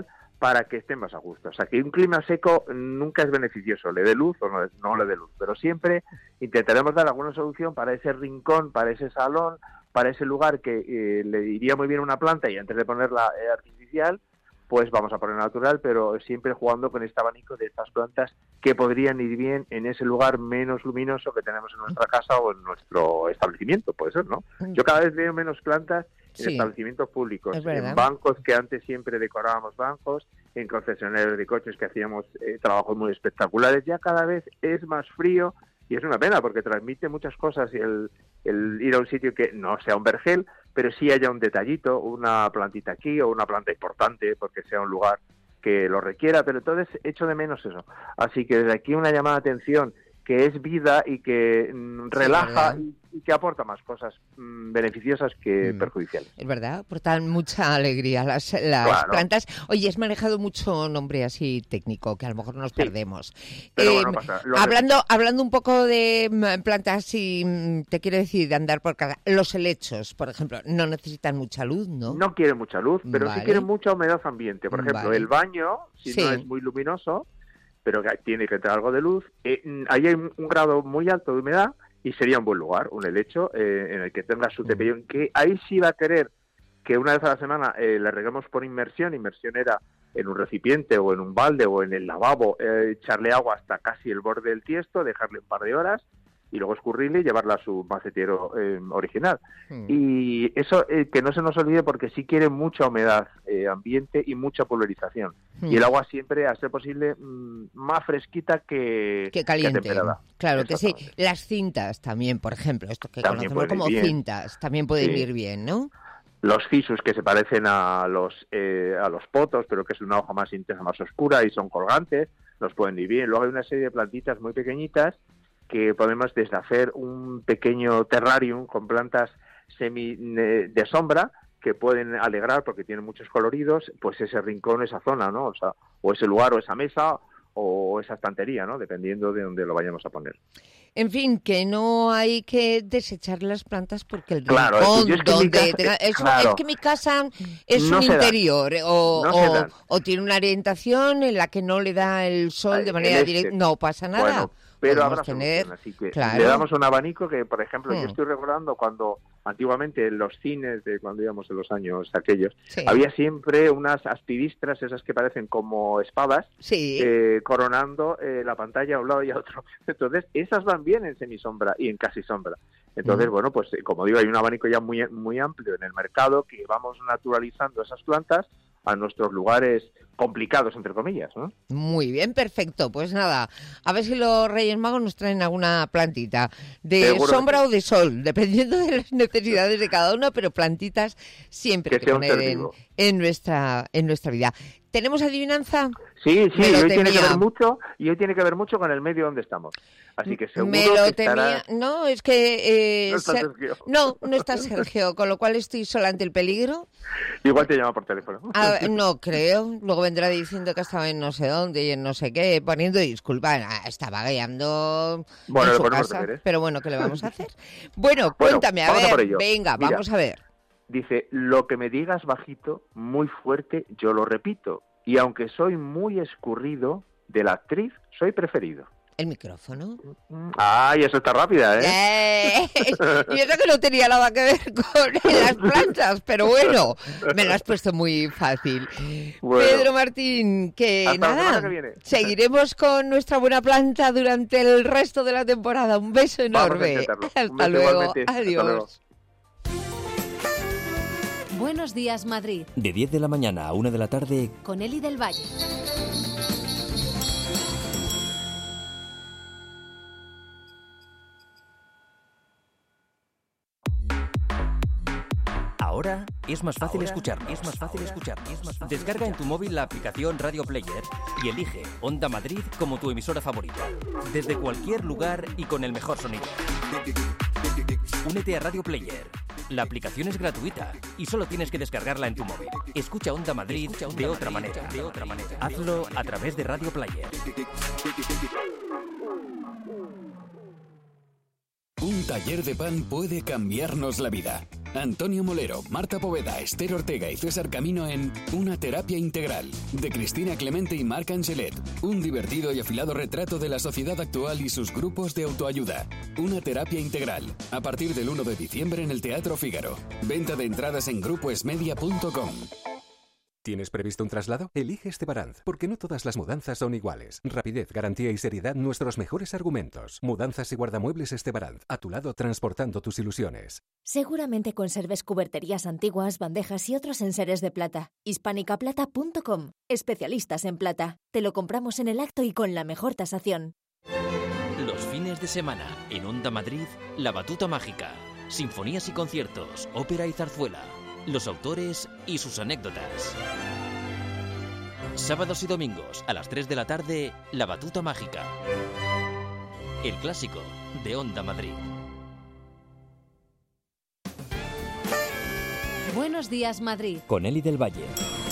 [SPEAKER 9] para que estén más a gusto. O sea, que un clima seco nunca es beneficioso, le dé luz o no, no le dé luz, pero siempre intentaremos dar alguna solución para ese rincón, para ese salón, para ese lugar que eh, le iría muy bien una planta y antes de ponerla eh, artificial, pues vamos a poner natural, pero siempre jugando con este abanico de estas plantas que podrían ir bien en ese lugar menos luminoso que tenemos en nuestra casa o en nuestro establecimiento, puede ser, ¿no? Yo cada vez veo menos plantas en sí. establecimientos públicos, en bancos que antes siempre decorábamos bancos, en concesionarios de coches que hacíamos eh, trabajos muy espectaculares, ya cada vez es más frío y es una pena porque transmite muchas cosas y el, el ir a un sitio que no sea un vergel, pero sí haya un detallito, una plantita aquí o una planta importante porque sea un lugar que lo requiera, pero entonces echo de menos eso. Así que desde aquí una llamada de atención que es vida y que mm, relaja sí, y, y que aporta más cosas mm, beneficiosas que mm. perjudiciales.
[SPEAKER 2] Es verdad, aportan mucha alegría las, las claro. plantas. Oye, has manejado mucho nombre así técnico, que a lo mejor nos sí. perdemos.
[SPEAKER 9] Pero
[SPEAKER 2] eh,
[SPEAKER 9] bueno, pasa.
[SPEAKER 2] Hablando, hablando un poco de plantas y te quiero decir, de andar por casa, los helechos, por ejemplo, no necesitan mucha luz, ¿no?
[SPEAKER 9] No quieren mucha luz, pero vale. sí quieren mucha humedad ambiente. Por ejemplo, vale. el baño, si sí. no es muy luminoso, pero que tiene que entrar algo de luz, eh, ahí hay un, un grado muy alto de humedad y sería un buen lugar, un helecho eh, en el que tenga su tepellón, que ahí sí va a querer que una vez a la semana eh, le reguemos por inmersión, inmersión era en un recipiente o en un balde o en el lavabo, eh, echarle agua hasta casi el borde del tiesto, dejarle un par de horas y luego escurrirle y llevarla a su macetero eh, original. Mm. Y eso eh, que no se nos olvide porque sí quiere mucha humedad eh, ambiente y mucha pulverización. Mm. Y el agua siempre, a ser posible, mmm, más fresquita que,
[SPEAKER 2] que caliente.
[SPEAKER 9] Que temperada.
[SPEAKER 2] Claro que sí. Las cintas también, por ejemplo, esto que también conocemos como cintas, también pueden sí. ir bien, ¿no?
[SPEAKER 9] Los cissus que se parecen a los eh, a los potos, pero que es una hoja más intensa, más oscura y son colgantes, los pueden ir bien. Luego hay una serie de plantitas muy pequeñitas que podemos desde hacer un pequeño terrarium con plantas semi de sombra que pueden alegrar porque tienen muchos coloridos, pues ese rincón, esa zona, ¿no? O sea, o ese lugar o esa mesa o esa estantería, ¿no? Dependiendo de dónde lo vayamos a poner.
[SPEAKER 2] En fin, que no hay que desechar las plantas porque el
[SPEAKER 9] claro,
[SPEAKER 2] rincón
[SPEAKER 9] es que
[SPEAKER 2] donde
[SPEAKER 9] casa,
[SPEAKER 2] tenga, eso,
[SPEAKER 9] claro.
[SPEAKER 2] es que mi casa es
[SPEAKER 9] no
[SPEAKER 2] un interior o,
[SPEAKER 9] no
[SPEAKER 2] o, o tiene una orientación en la que no le da el sol de manera
[SPEAKER 9] este.
[SPEAKER 2] directa, no pasa nada.
[SPEAKER 9] Bueno, pero
[SPEAKER 2] Podemos
[SPEAKER 9] habrá
[SPEAKER 2] tener,
[SPEAKER 9] solución, así que
[SPEAKER 2] claro.
[SPEAKER 9] le damos un abanico que, por ejemplo,
[SPEAKER 2] hmm.
[SPEAKER 9] yo estoy recordando cuando antiguamente en los cines, de cuando íbamos en los años aquellos,
[SPEAKER 2] sí.
[SPEAKER 9] había siempre unas aspidistras, esas que parecen como espadas,
[SPEAKER 2] sí.
[SPEAKER 9] eh, coronando eh, la pantalla a un lado y a otro. Entonces, esas van bien en semisombra y en casi sombra. Entonces, mm. bueno, pues como digo, hay un abanico ya muy, muy amplio en el mercado que vamos naturalizando esas plantas a nuestros lugares complicados, entre comillas, ¿no?
[SPEAKER 2] Muy bien, perfecto. Pues nada, a ver si los Reyes Magos nos traen alguna plantita de
[SPEAKER 9] Seguro
[SPEAKER 2] sombra
[SPEAKER 9] que...
[SPEAKER 2] o de sol, dependiendo de las necesidades de cada uno, pero plantitas siempre
[SPEAKER 9] que
[SPEAKER 2] hay que poner en, en, nuestra, en nuestra vida. ¿Tenemos adivinanza?
[SPEAKER 9] Sí, sí, y hoy
[SPEAKER 2] temía.
[SPEAKER 9] tiene que ver mucho, y hoy tiene que ver mucho con el medio donde estamos. Así que seguro
[SPEAKER 2] Me lo
[SPEAKER 9] que
[SPEAKER 2] temía.
[SPEAKER 9] estará...
[SPEAKER 2] No, es que... Eh,
[SPEAKER 9] no está
[SPEAKER 2] ser...
[SPEAKER 9] Sergio.
[SPEAKER 2] No, no está Sergio, con lo cual estoy sola ante el peligro.
[SPEAKER 9] Igual te llama por teléfono.
[SPEAKER 2] Ah, no creo. Luego vendrá diciendo que estaba en no sé dónde y en no sé qué, poniendo disculpas. Ah, estaba guiando
[SPEAKER 9] bueno,
[SPEAKER 2] en su casa.
[SPEAKER 9] Deberes.
[SPEAKER 2] Pero bueno, ¿qué le vamos a hacer? Bueno,
[SPEAKER 9] bueno
[SPEAKER 2] cuéntame, a ver. Venga,
[SPEAKER 9] Mira,
[SPEAKER 2] vamos a ver.
[SPEAKER 9] Dice, lo que me digas bajito, muy fuerte, yo lo repito. Y aunque soy muy escurrido, de la actriz soy preferido.
[SPEAKER 2] ¿El micrófono?
[SPEAKER 9] ¡Ay, eso está rápida, eh!
[SPEAKER 2] ¡Eh! Y eso que no tenía nada que ver con las planchas, pero bueno, me lo has puesto muy fácil. Bueno, Pedro Martín, que
[SPEAKER 9] hasta
[SPEAKER 2] nada,
[SPEAKER 9] la semana que viene.
[SPEAKER 2] Seguiremos con nuestra buena planta durante el resto de la temporada. Un beso enorme. Hasta,
[SPEAKER 9] Un beso
[SPEAKER 2] luego.
[SPEAKER 9] Igualmente.
[SPEAKER 2] Adiós.
[SPEAKER 9] Hasta luego.
[SPEAKER 3] Buenos días, Madrid.
[SPEAKER 1] De diez de la mañana a una de la tarde.
[SPEAKER 3] Con Eli del Valle.
[SPEAKER 1] Ahora es más fácil escuchar, es más fácil escuchar, es más fácil. Descarga en tu móvil la aplicación Radio Player y elige Onda Madrid como tu emisora favorita. Desde cualquier lugar y con el mejor sonido. Únete a Radio Player. La aplicación es gratuita y solo tienes que descargarla en tu móvil. Escucha Onda Madrid de otra manera, de otra manera. Hazlo a través de Radio Player.
[SPEAKER 10] Un taller de pan puede cambiarnos la vida. Antonio Molero, Marta Poveda, Esther Ortega y César Camino en Una terapia integral, de Cristina Clemente y Marc Angelet. Un divertido y afilado retrato de la sociedad actual y sus grupos de autoayuda. Una terapia integral, a partir del uno de diciembre en el Teatro Fígaro. Venta de entradas en grupo esmedia punto com.
[SPEAKER 6] ¿Tienes previsto un traslado? Elige Estebaranz, porque no todas las mudanzas son iguales. Rapidez, garantía y seriedad, nuestros mejores argumentos. Mudanzas y guardamuebles Estebaranz, a tu lado transportando tus ilusiones.
[SPEAKER 11] Seguramente conserves cuberterías antiguas, bandejas y otros enseres de plata. hispánica plata punto com. Especialistas en plata. Te lo compramos en el acto y con la mejor tasación.
[SPEAKER 1] Los fines de semana, en Onda Madrid, La Batuta Mágica. Sinfonías y conciertos, ópera y zarzuela. Los autores y sus anécdotas. Sábados y domingos a las tres de la tarde, La Batuta Mágica. El clásico de Onda Madrid.
[SPEAKER 3] Buenos días, Madrid.
[SPEAKER 1] Con Eli del Valle.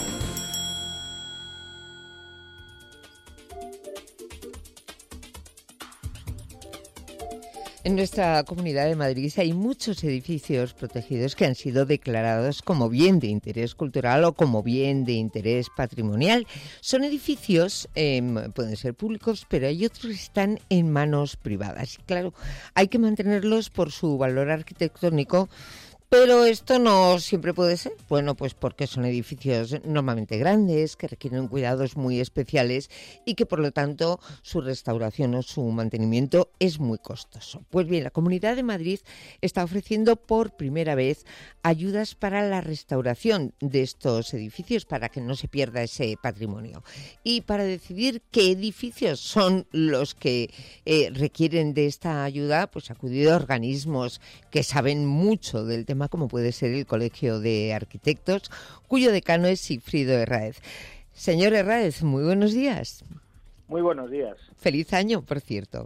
[SPEAKER 2] En nuestra Comunidad de Madrid hay muchos edificios protegidos que han sido declarados como bien de interés cultural o como bien de interés patrimonial. Son edificios, eh, pueden ser públicos, pero hay otros que están en manos privadas. Y claro, hay que mantenerlos por su valor arquitectónico. Pero esto no siempre puede ser. Bueno, pues porque son edificios normalmente grandes, que requieren cuidados muy especiales y que por lo tanto su restauración o su mantenimiento es muy costoso. Pues bien, la Comunidad de Madrid está ofreciendo por primera vez ayudas para la restauración de estos edificios para que no se pierda ese patrimonio. Y para decidir qué edificios son los que eh, requieren de esta ayuda, pues ha acudido a organismos que saben mucho del tema, como puede ser el Colegio de Arquitectos, cuyo decano es Sigfrido Herráez. Señor Herráez, muy buenos días.
[SPEAKER 12] Muy buenos días.
[SPEAKER 2] Feliz año, por cierto.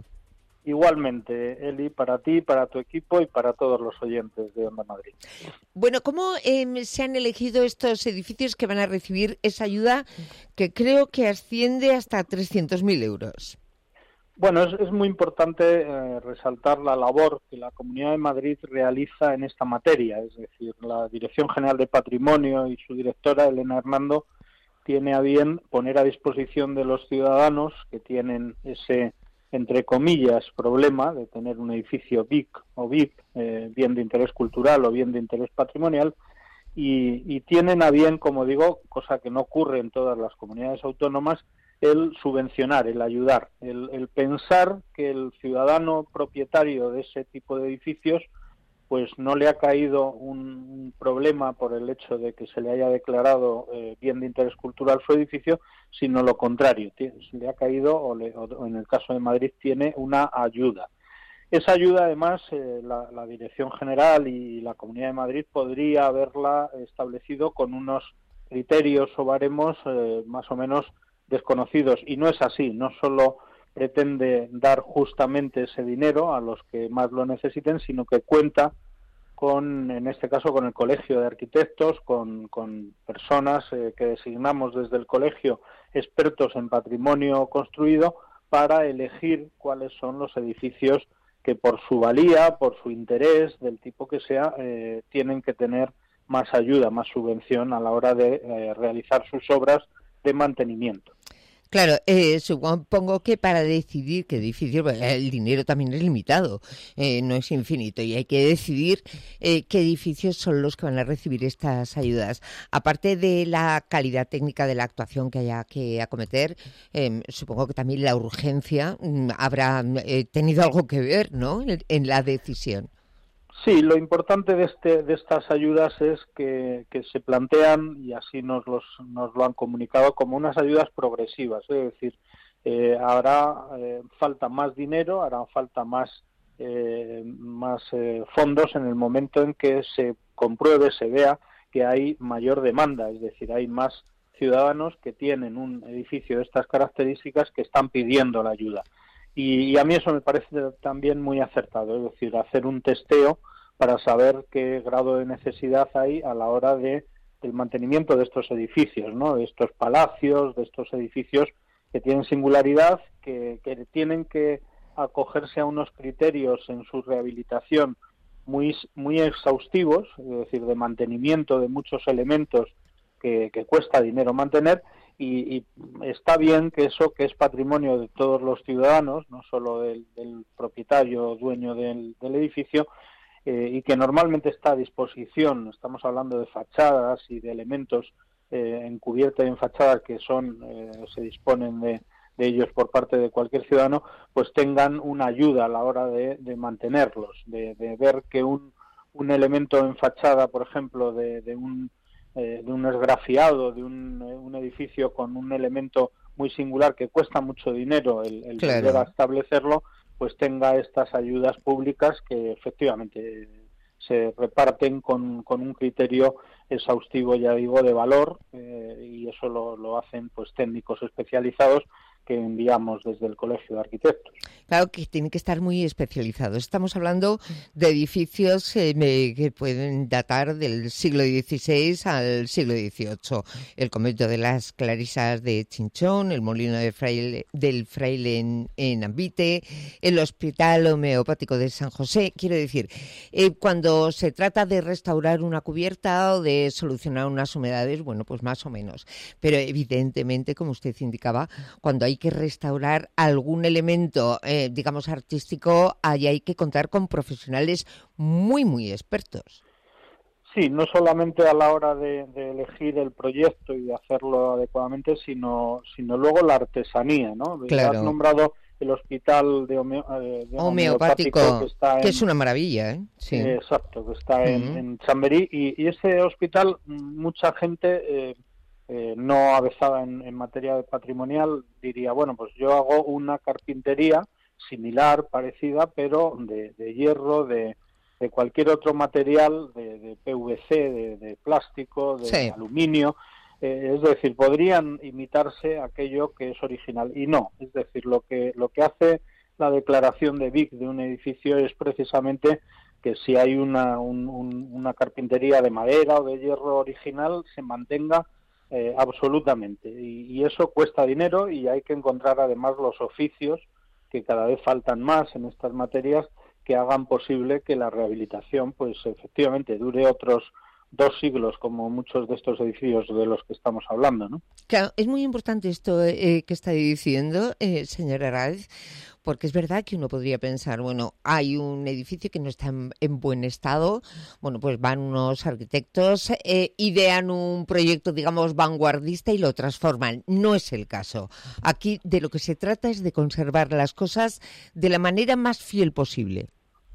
[SPEAKER 12] Igualmente, Eli, para ti, para tu equipo y para todos los oyentes de Onda Madrid.
[SPEAKER 2] Bueno, ¿cómo eh, se han elegido estos edificios que van a recibir esa ayuda que creo que asciende hasta trescientos mil euros?
[SPEAKER 12] Bueno, es, es muy importante eh, resaltar la labor que la Comunidad de Madrid realiza en esta materia. Es decir, la Dirección General de Patrimonio y su directora, Elena Hernando, tiene a bien poner a disposición de los ciudadanos que tienen ese, entre comillas, problema de tener un edificio B I C o B I P, eh, bien de interés cultural o bien de interés patrimonial, y, y tienen a bien, como digo, cosa que no ocurre en todas las comunidades autónomas, el subvencionar, el ayudar, el, el pensar que el ciudadano propietario de ese tipo de edificios pues no le ha caído un, un problema por el hecho de que se le haya declarado eh, bien de interés cultural su edificio, sino lo contrario, se le ha caído, o, le, o en el caso de Madrid tiene una ayuda. Esa ayuda, además, eh, la, la Dirección General y la Comunidad de Madrid podría haberla establecido con unos criterios o baremos eh, más o menos desconocidos, y no es así. No solo pretende dar justamente ese dinero a los que más lo necesiten, sino que cuenta con, en este caso, con el Colegio de Arquitectos, con, con personas eh, que designamos desde el colegio, expertos en patrimonio construido, para elegir cuáles son los edificios que por su valía, por su interés, del tipo que sea, eh, tienen que tener más ayuda, más subvención a la hora de eh, realizar sus obras de mantenimiento.
[SPEAKER 2] Claro, eh, supongo que para decidir qué edificio, el dinero también es limitado, eh, no es infinito, y hay que decidir eh, qué edificios son los que van a recibir estas ayudas. Aparte de la calidad técnica de la actuación que haya que acometer, eh, supongo que también la urgencia mm, habrá eh, tenido algo que ver, ¿no?, en, en la decisión.
[SPEAKER 12] Sí, lo importante de este de estas ayudas es que, que se plantean, y así nos los nos lo han comunicado, como unas ayudas progresivas, es decir, eh, hará eh, falta más dinero, hará falta más eh, más eh, fondos en el momento en que se compruebe, se vea que hay mayor demanda, es decir, hay más ciudadanos que tienen un edificio de estas características que están pidiendo la ayuda. Y, y a mí eso me parece también muy acertado, es decir, hacer un testeo para saber qué grado de necesidad hay a la hora de del mantenimiento de estos edificios, ¿no?, de estos palacios, de estos edificios que tienen singularidad, que, que tienen que acogerse a unos criterios en su rehabilitación muy, muy exhaustivos, es decir, de mantenimiento de muchos elementos que, que cuesta dinero mantener, y, y está bien que eso, que es patrimonio de todos los ciudadanos, no solo del, del propietario o dueño del, del edificio, eh, y que normalmente está a disposición, estamos hablando de fachadas y de elementos eh, en cubierta y en fachada que son eh, se disponen de, de ellos por parte de cualquier ciudadano, pues tengan una ayuda a la hora de, de mantenerlos, de, de ver que un, un elemento en fachada, por ejemplo, de, de un de un esgrafiado, de un, un edificio con un elemento muy singular que cuesta mucho dinero el, el
[SPEAKER 2] claro.
[SPEAKER 12] volver a establecerlo, pues tenga estas ayudas públicas que efectivamente se reparten con, con un criterio exhaustivo, ya digo, de valor, eh, y eso lo, lo hacen pues técnicos especializados que enviamos desde el Colegio de Arquitectos.
[SPEAKER 2] Claro que tienen que estar muy especializados. Estamos hablando de edificios eh, que pueden datar del siglo dieciséis al siglo dieciocho. El convento de las Clarisas de Chinchón, el molino de Fraile, del Fraile en, en Ambite, el Hospital Homeopático de San José. Quiero decir, eh, cuando se trata de restaurar una cubierta o de solucionar unas humedades, bueno, pues más o menos. Pero evidentemente, como usted indicaba, cuando hay que restaurar algún elemento, eh, digamos, artístico, ahí hay que contar con profesionales muy, muy expertos.
[SPEAKER 12] Sí, no solamente a la hora de, de elegir el proyecto y de hacerlo adecuadamente, sino, sino luego la artesanía, ¿no?
[SPEAKER 2] Claro.
[SPEAKER 12] Has nombrado el hospital de, homeo, de
[SPEAKER 2] homeopático,
[SPEAKER 12] homeopático que, está
[SPEAKER 2] que
[SPEAKER 12] en,
[SPEAKER 2] es una maravilla, ¿eh? Sí.
[SPEAKER 12] Eh, exacto, que está
[SPEAKER 2] Uh-huh.
[SPEAKER 12] en, en Chamberí, y, y ese hospital, mucha gente... Eh, Eh, no avezada en, en materia patrimonial diría, bueno, pues yo hago una carpintería similar, parecida, pero de, de hierro, de, de cualquier otro material, de, de P V C, de, de plástico, de
[SPEAKER 2] sí.
[SPEAKER 12] aluminio, eh, es decir, podrían imitarse aquello que es original, y no, es decir, lo que, lo que hace la declaración de Vic de un edificio es precisamente que si hay una, un, un, una carpintería de madera o de hierro original, se mantenga Eh, absolutamente, y, y eso cuesta dinero, y hay que encontrar además los oficios, que cada vez faltan más en estas materias, que hagan posible que la rehabilitación pues efectivamente dure otros dos siglos, como muchos de estos edificios de los que estamos hablando, ¿no?
[SPEAKER 2] Claro, es muy importante esto eh, que está diciendo, eh, señora Herráez, porque es verdad que uno podría pensar, bueno, hay un edificio que no está en, en buen estado, bueno, pues van unos arquitectos, eh, idean un proyecto, digamos, vanguardista y lo transforman. No es el caso. Aquí de lo que se trata es de conservar las cosas de la manera más fiel posible.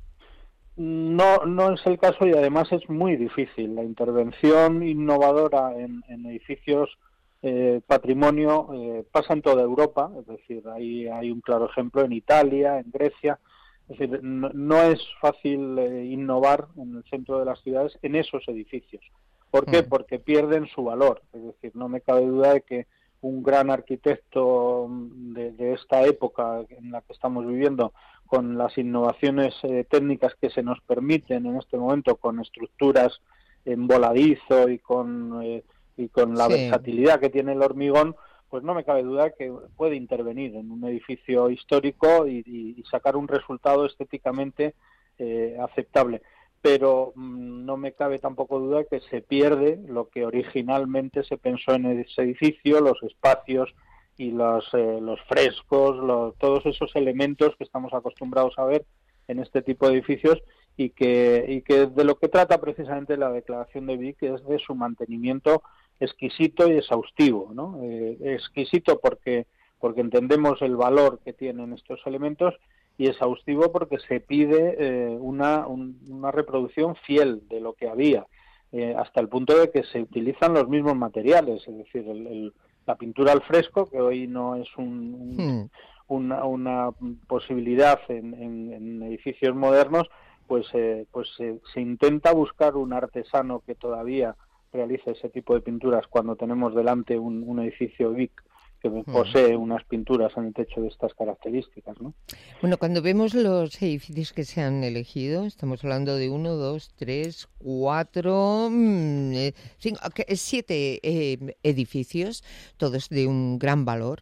[SPEAKER 12] No, no es el caso, y además es muy difícil. La intervención innovadora en, en edificios eh, patrimonio eh, pasa en toda Europa, es decir, hay, hay un claro ejemplo en Italia, en Grecia. Es decir, no, no es fácil eh, innovar en el centro de las ciudades en esos edificios. ¿Por qué? Mm. Porque pierden su valor. Es decir, no me cabe duda de que un gran arquitecto de, de esta época en la que estamos viviendo, con las innovaciones eh, técnicas que se nos permiten en este momento, con estructuras en voladizo y con, eh, y con la sí. versatilidad que tiene el hormigón, pues no me cabe duda que puede intervenir en un edificio histórico y, y, y sacar un resultado estéticamente eh, aceptable. Pero mmm, no me cabe tampoco duda que se pierde lo que originalmente se pensó en ese edificio, los espacios y los, eh, los frescos, los, todos esos elementos que estamos acostumbrados a ver en este tipo de edificios, y que, y que de lo que trata precisamente la declaración de Vic es de su mantenimiento exquisito y exhaustivo, ¿no? Eh, exquisito porque, porque entendemos el valor que tienen estos elementos, y exhaustivo porque se pide eh, una, un, una reproducción fiel de lo que había, eh, hasta el punto de que se utilizan los mismos materiales, es decir, el, el, la pintura al fresco, que hoy no es un, un, hmm. una, una posibilidad en, en, en edificios modernos, pues, eh, pues eh, se intenta buscar un artesano que todavía realice ese tipo de pinturas cuando tenemos delante un, un edificio Vic que posee unas pinturas en el techo de estas características, ¿no?
[SPEAKER 2] Bueno, cuando vemos los edificios que se han elegido, estamos hablando de uno, dos, tres, cuatro, cinco, siete eh, edificios, todos de un gran valor.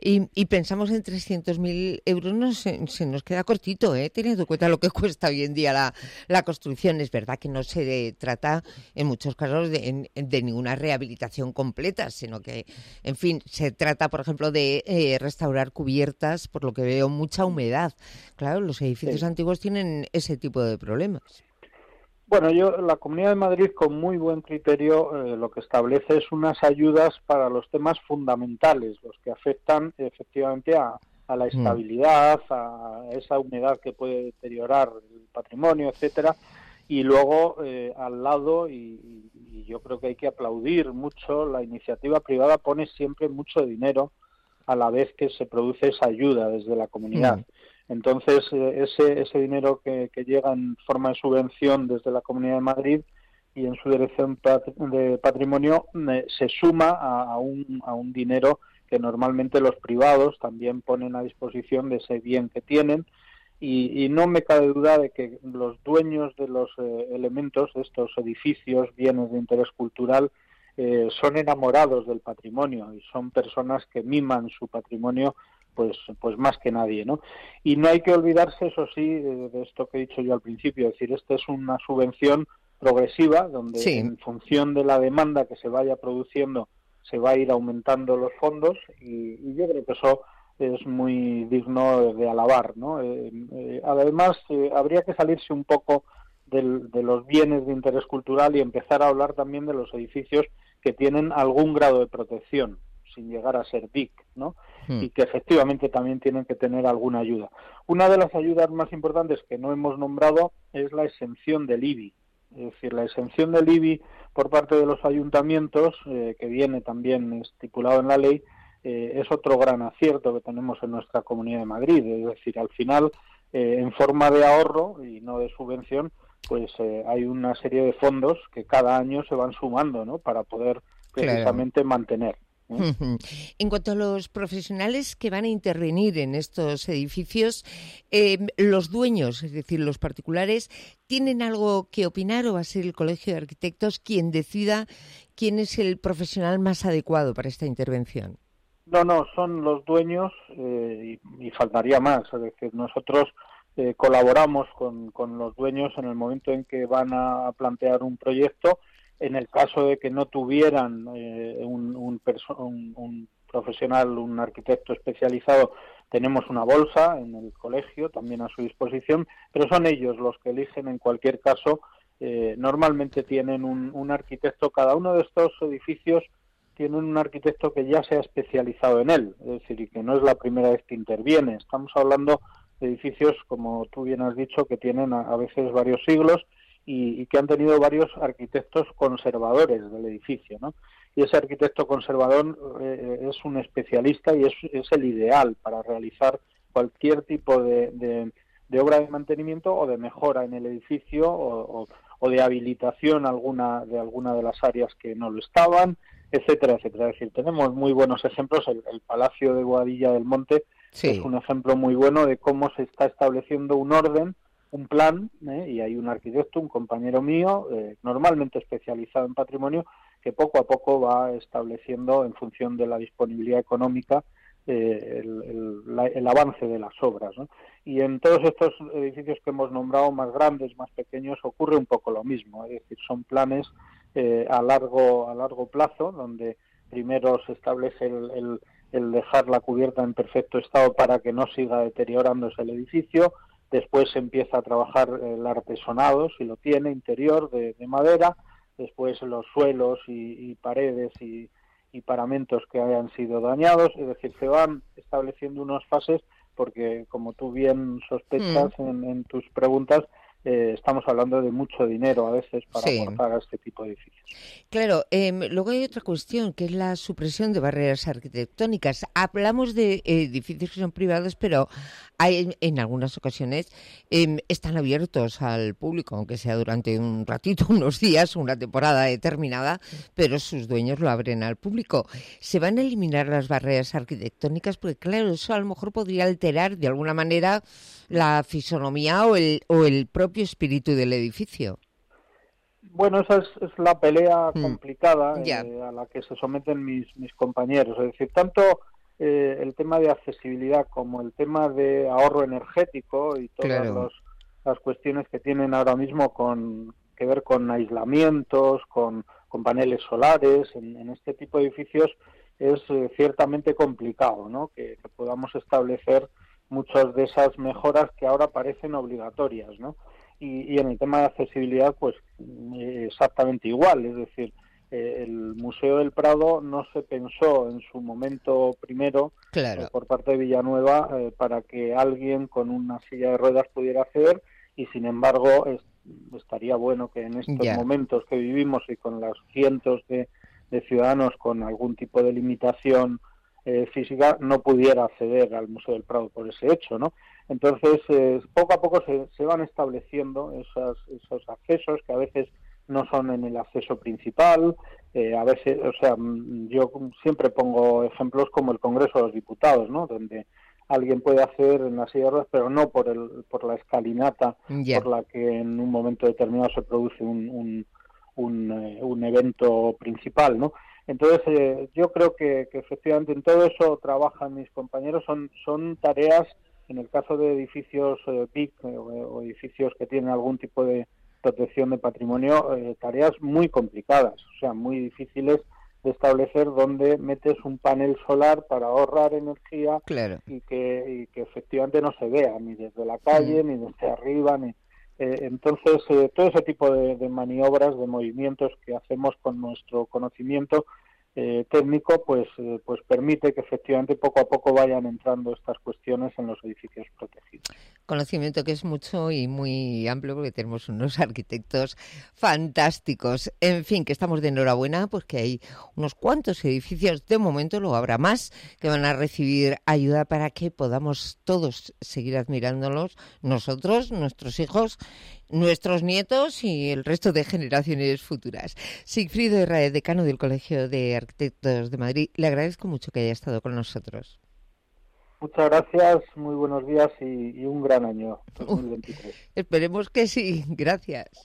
[SPEAKER 2] Y, y pensamos en trescientos mil euros, no se, se nos queda cortito, ¿eh? Teniendo en cuenta lo que cuesta hoy en día la, la construcción. Es verdad que no se trata en muchos casos de, de ninguna rehabilitación completa, sino que, en fin, se trata, por ejemplo, de eh, restaurar cubiertas, por lo que veo mucha humedad. Claro, los edificios sí. antiguos tienen ese tipo de problemas.
[SPEAKER 12] Bueno, yo, la Comunidad de Madrid, con muy buen criterio, eh, lo que establece es unas ayudas para los temas fundamentales, los que afectan efectivamente a, a la estabilidad, a esa humedad que puede deteriorar el patrimonio, etcétera. Y luego, eh, al lado, y, y yo creo que hay que aplaudir mucho, la iniciativa privada pone siempre mucho dinero a la vez que se produce esa ayuda desde la comunidad. Mm. Entonces, ese, ese dinero que, que llega en forma de subvención desde la Comunidad de Madrid y en su dirección de patrimonio eh, se suma a, a, un, a un dinero que normalmente los privados también ponen a disposición de ese bien que tienen. Y, y no me cabe duda de que los dueños de los eh, elementos, de estos edificios, bienes de interés cultural, eh, son enamorados del patrimonio y son personas que miman su patrimonio pues pues más que nadie, ¿no? Y no hay que olvidarse, eso sí, de, de esto que he dicho yo al principio, es decir, esta es una subvención progresiva, donde sí. en función de la demanda que se vaya produciendo, se va a ir aumentando los fondos, y, y yo creo que eso es muy digno de alabar, ¿no? Eh, eh, además, eh, habría que salirse un poco del, de los bienes de interés cultural y empezar a hablar también de los edificios que tienen algún grado de protección, sin llegar a ser D I C, ¿no? Hmm. Y que efectivamente también tienen que tener alguna ayuda. Una de las ayudas más importantes que no hemos nombrado es la exención del I B I. Es decir, la exención del I B I por parte de los ayuntamientos, eh, que viene también estipulado en la ley, eh, es otro gran acierto que tenemos en nuestra Comunidad de Madrid. Es decir, al final, eh, en forma de ahorro y no de subvención, pues eh, hay una serie de fondos que cada año se van sumando, ¿no? Para poder precisamente claro. mantener.
[SPEAKER 2] En cuanto a los profesionales que van a intervenir en estos edificios, eh, los dueños, es decir, los particulares, ¿tienen algo que opinar o va a ser el Colegio de Arquitectos quien decida quién es el profesional más adecuado para esta intervención?
[SPEAKER 12] No, no, son los dueños eh, y, y faltaría más. Es decir, nosotros eh, colaboramos con, con los dueños en el momento en que van a plantear un proyecto. En el caso de que no tuvieran eh, un, un, perso- un, un profesional, un arquitecto especializado, tenemos una bolsa en el colegio también a su disposición, pero son ellos los que eligen en cualquier caso. Eh, normalmente tienen un, un arquitecto, cada uno de estos edificios tienen un arquitecto que ya se ha especializado en él, es decir, y que no es la primera vez que interviene. Estamos hablando de edificios, como tú bien has dicho, que tienen a, a veces varios siglos, Y, y que han tenido varios arquitectos conservadores del edificio, ¿no? Y ese arquitecto conservador eh, es un especialista y es, es el ideal para realizar cualquier tipo de, de, de obra de mantenimiento o de mejora en el edificio o, o, o de habilitación alguna de alguna de las áreas que no lo estaban, etcétera, etcétera. Es decir, tenemos muy buenos ejemplos. El, el Palacio de Boadilla del Monte sí. es un ejemplo muy bueno de cómo se está estableciendo un orden, un plan, ¿eh? Y hay un arquitecto, un compañero mío, eh, normalmente especializado en patrimonio, que poco a poco va estableciendo, en función de la disponibilidad económica, eh, el, el, la, el avance de las obras, ¿no? Y en todos estos edificios que hemos nombrado, más grandes, más pequeños, ocurre un poco lo mismo. Es decir, son planes eh, a largo a largo plazo, donde primero se establece el, el, el dejar la cubierta en perfecto estado para que no siga deteriorándose el edificio. Después se empieza a trabajar el artesonado, si lo tiene, interior, de, de madera. Después los suelos y, y paredes y, y paramentos que hayan sido dañados. Es decir, se van estableciendo unas fases porque, como tú bien sospechas mm. en, en tus preguntas, eh, estamos hablando de mucho dinero a veces para sí. aportar a este tipo de edificios.
[SPEAKER 2] Claro, eh, luego hay otra cuestión, que es la supresión de barreras arquitectónicas. Hablamos de edificios que son privados, pero hay, en algunas ocasiones eh, están abiertos al público, aunque sea durante un ratito, unos días, una temporada determinada, pero sus dueños lo abren al público. ¿Se van a eliminar las barreras arquitectónicas? Porque claro, eso a lo mejor podría alterar de alguna manera la fisonomía o el, o el propio espíritu del edificio.
[SPEAKER 12] Bueno, esa es, es la pelea mm. complicada eh, a la que se someten mis, mis compañeros. Es decir, tanto eh, el tema de accesibilidad como el tema de ahorro energético y todas
[SPEAKER 2] Claro.
[SPEAKER 12] los, las cuestiones que tienen ahora mismo con que ver con aislamientos, con, con paneles solares, en, en este tipo de edificios es eh, ciertamente complicado, ¿no? Que, que podamos establecer muchas de esas mejoras que ahora parecen obligatorias, ¿no? Y, y en el tema de accesibilidad, pues eh, exactamente igual, es decir, eh, el Museo del Prado no se pensó en su momento primero
[SPEAKER 2] Claro.
[SPEAKER 12] eh, por parte de Villanueva eh, para que alguien con una silla de ruedas pudiera acceder, y sin embargo es, estaría bueno que en estos
[SPEAKER 2] Ya.
[SPEAKER 12] momentos que vivimos y con los cientos de, de ciudadanos con algún tipo de limitación eh, física no pudiera acceder al Museo del Prado por ese hecho, ¿no? Entonces, eh, poco a poco se, se van estableciendo esas, esos accesos que a veces no son en el acceso principal, eh, a veces, o sea, yo siempre pongo ejemplos como el Congreso de los Diputados, ¿no? Donde alguien puede acceder en la silla de ruedas, pero no por el por la escalinata
[SPEAKER 2] Ya.
[SPEAKER 12] por la que en un momento determinado se produce un un, un, eh, un evento principal, ¿no? Entonces, eh, yo creo que, que efectivamente en todo eso trabajan mis compañeros, son son tareas, en el caso de edificios eh, B I C eh, o edificios que tienen algún tipo de protección de patrimonio, eh, tareas muy complicadas, o sea, muy difíciles de establecer donde metes un panel solar para ahorrar energía
[SPEAKER 2] Claro.
[SPEAKER 12] y que, y que efectivamente no se vea ni desde la calle,
[SPEAKER 2] Mm.
[SPEAKER 12] ni desde arriba, ni eh, entonces eh, todo ese tipo de, de maniobras, de movimientos que hacemos con nuestro conocimiento eh, técnico, pues eh, pues permite que efectivamente poco a poco vayan entrando estas cuestiones en los edificios protegidos.
[SPEAKER 2] Conocimiento que es mucho y muy amplio porque tenemos unos arquitectos fantásticos. En fin, que estamos de enhorabuena porque hay unos cuantos edificios, de momento luego habrá más, que van a recibir ayuda para que podamos todos seguir admirándolos, nosotros, nuestros hijos, nuestros nietos y el resto de generaciones futuras. Sigfrido Herráez, decano del Colegio de Arquitectos de Madrid, le agradezco mucho que haya estado con nosotros.
[SPEAKER 12] Muchas gracias, muy buenos días y, y un gran año dos mil veintitrés.
[SPEAKER 2] Uh, esperemos que sí, gracias.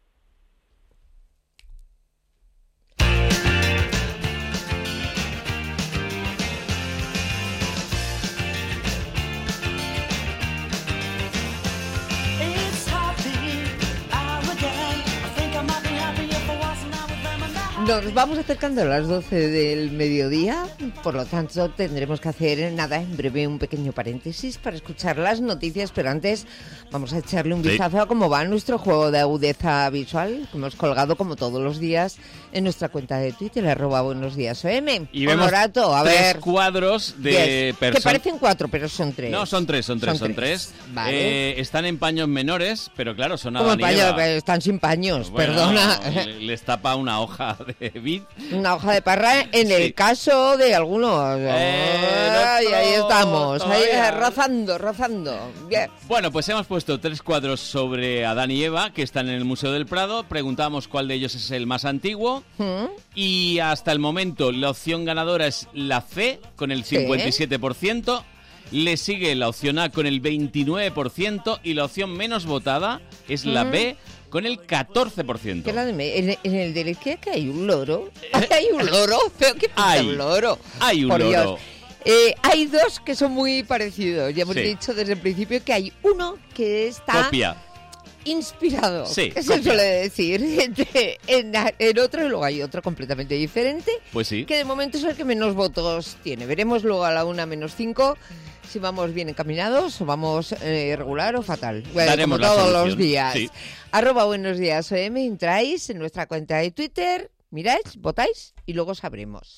[SPEAKER 2] Nos vamos acercando a las doce del mediodía, por lo tanto tendremos que hacer nada, en breve un pequeño paréntesis para escuchar las noticias, pero antes vamos a echarle un vistazo sí. a cómo va nuestro juego de agudeza visual, que hemos colgado como todos los días en nuestra cuenta de Twitter, arroba buenos días O M.
[SPEAKER 13] Y vemos
[SPEAKER 2] Honorato, a
[SPEAKER 13] tres
[SPEAKER 2] ver.
[SPEAKER 13] cuadros de
[SPEAKER 2] yes.
[SPEAKER 13] personas.
[SPEAKER 2] Que parecen cuatro, pero son tres.
[SPEAKER 13] No, son tres, son tres, son,
[SPEAKER 2] son
[SPEAKER 13] tres.
[SPEAKER 2] tres. Vale.
[SPEAKER 13] Eh, están en paños menores, pero claro, son
[SPEAKER 2] Como
[SPEAKER 13] Adán y Eva.
[SPEAKER 2] paños, están sin paños,
[SPEAKER 13] Bueno,
[SPEAKER 2] perdona.
[SPEAKER 13] Les tapa una hoja de vid.
[SPEAKER 2] Una hoja de parra en sí. el caso de algunos.
[SPEAKER 13] Eh,
[SPEAKER 2] Ay, ahí estamos, ahí,
[SPEAKER 13] todavía.
[SPEAKER 2] rozando, rozando. Bien.
[SPEAKER 13] Bueno, pues hemos puesto tres cuadros sobre Adán y Eva que están en el Museo del Prado. Preguntamos cuál de ellos es el más antiguo.
[SPEAKER 2] ¿Mm?
[SPEAKER 13] Y hasta el momento la opción ganadora es la C con el cincuenta y siete por ciento. ¿Sí? Le sigue la opción A con el veintinueve por ciento y la opción menos votada es la ¿Mm? B con el catorce por ciento.
[SPEAKER 2] ¿Qué la de me? ¿En, en el de la izquierda que hay un loro? ¿Hay un loro? ¿Pero qué pinta
[SPEAKER 13] hay,
[SPEAKER 2] un loro?
[SPEAKER 13] Hay un
[SPEAKER 2] Por
[SPEAKER 13] loro.
[SPEAKER 2] Dios. Eh, hay dos que son muy parecidos. Ya hemos
[SPEAKER 13] sí.
[SPEAKER 2] dicho desde el principio que hay uno que está...
[SPEAKER 13] Copia.
[SPEAKER 2] Inspirado,
[SPEAKER 13] sí,
[SPEAKER 2] que se suele decir, en, en otro, y luego hay otro completamente diferente,
[SPEAKER 13] pues sí.
[SPEAKER 2] que de momento es el que menos votos tiene. Veremos luego a la una menos cinco si vamos bien encaminados o vamos eh, regular o fatal. Bueno,
[SPEAKER 13] Daremos
[SPEAKER 2] como todos
[SPEAKER 13] solución.
[SPEAKER 2] los días.
[SPEAKER 13] Sí.
[SPEAKER 2] Arroba buenos días O M, entráis en nuestra cuenta de Twitter, miráis, votáis y luego sabremos.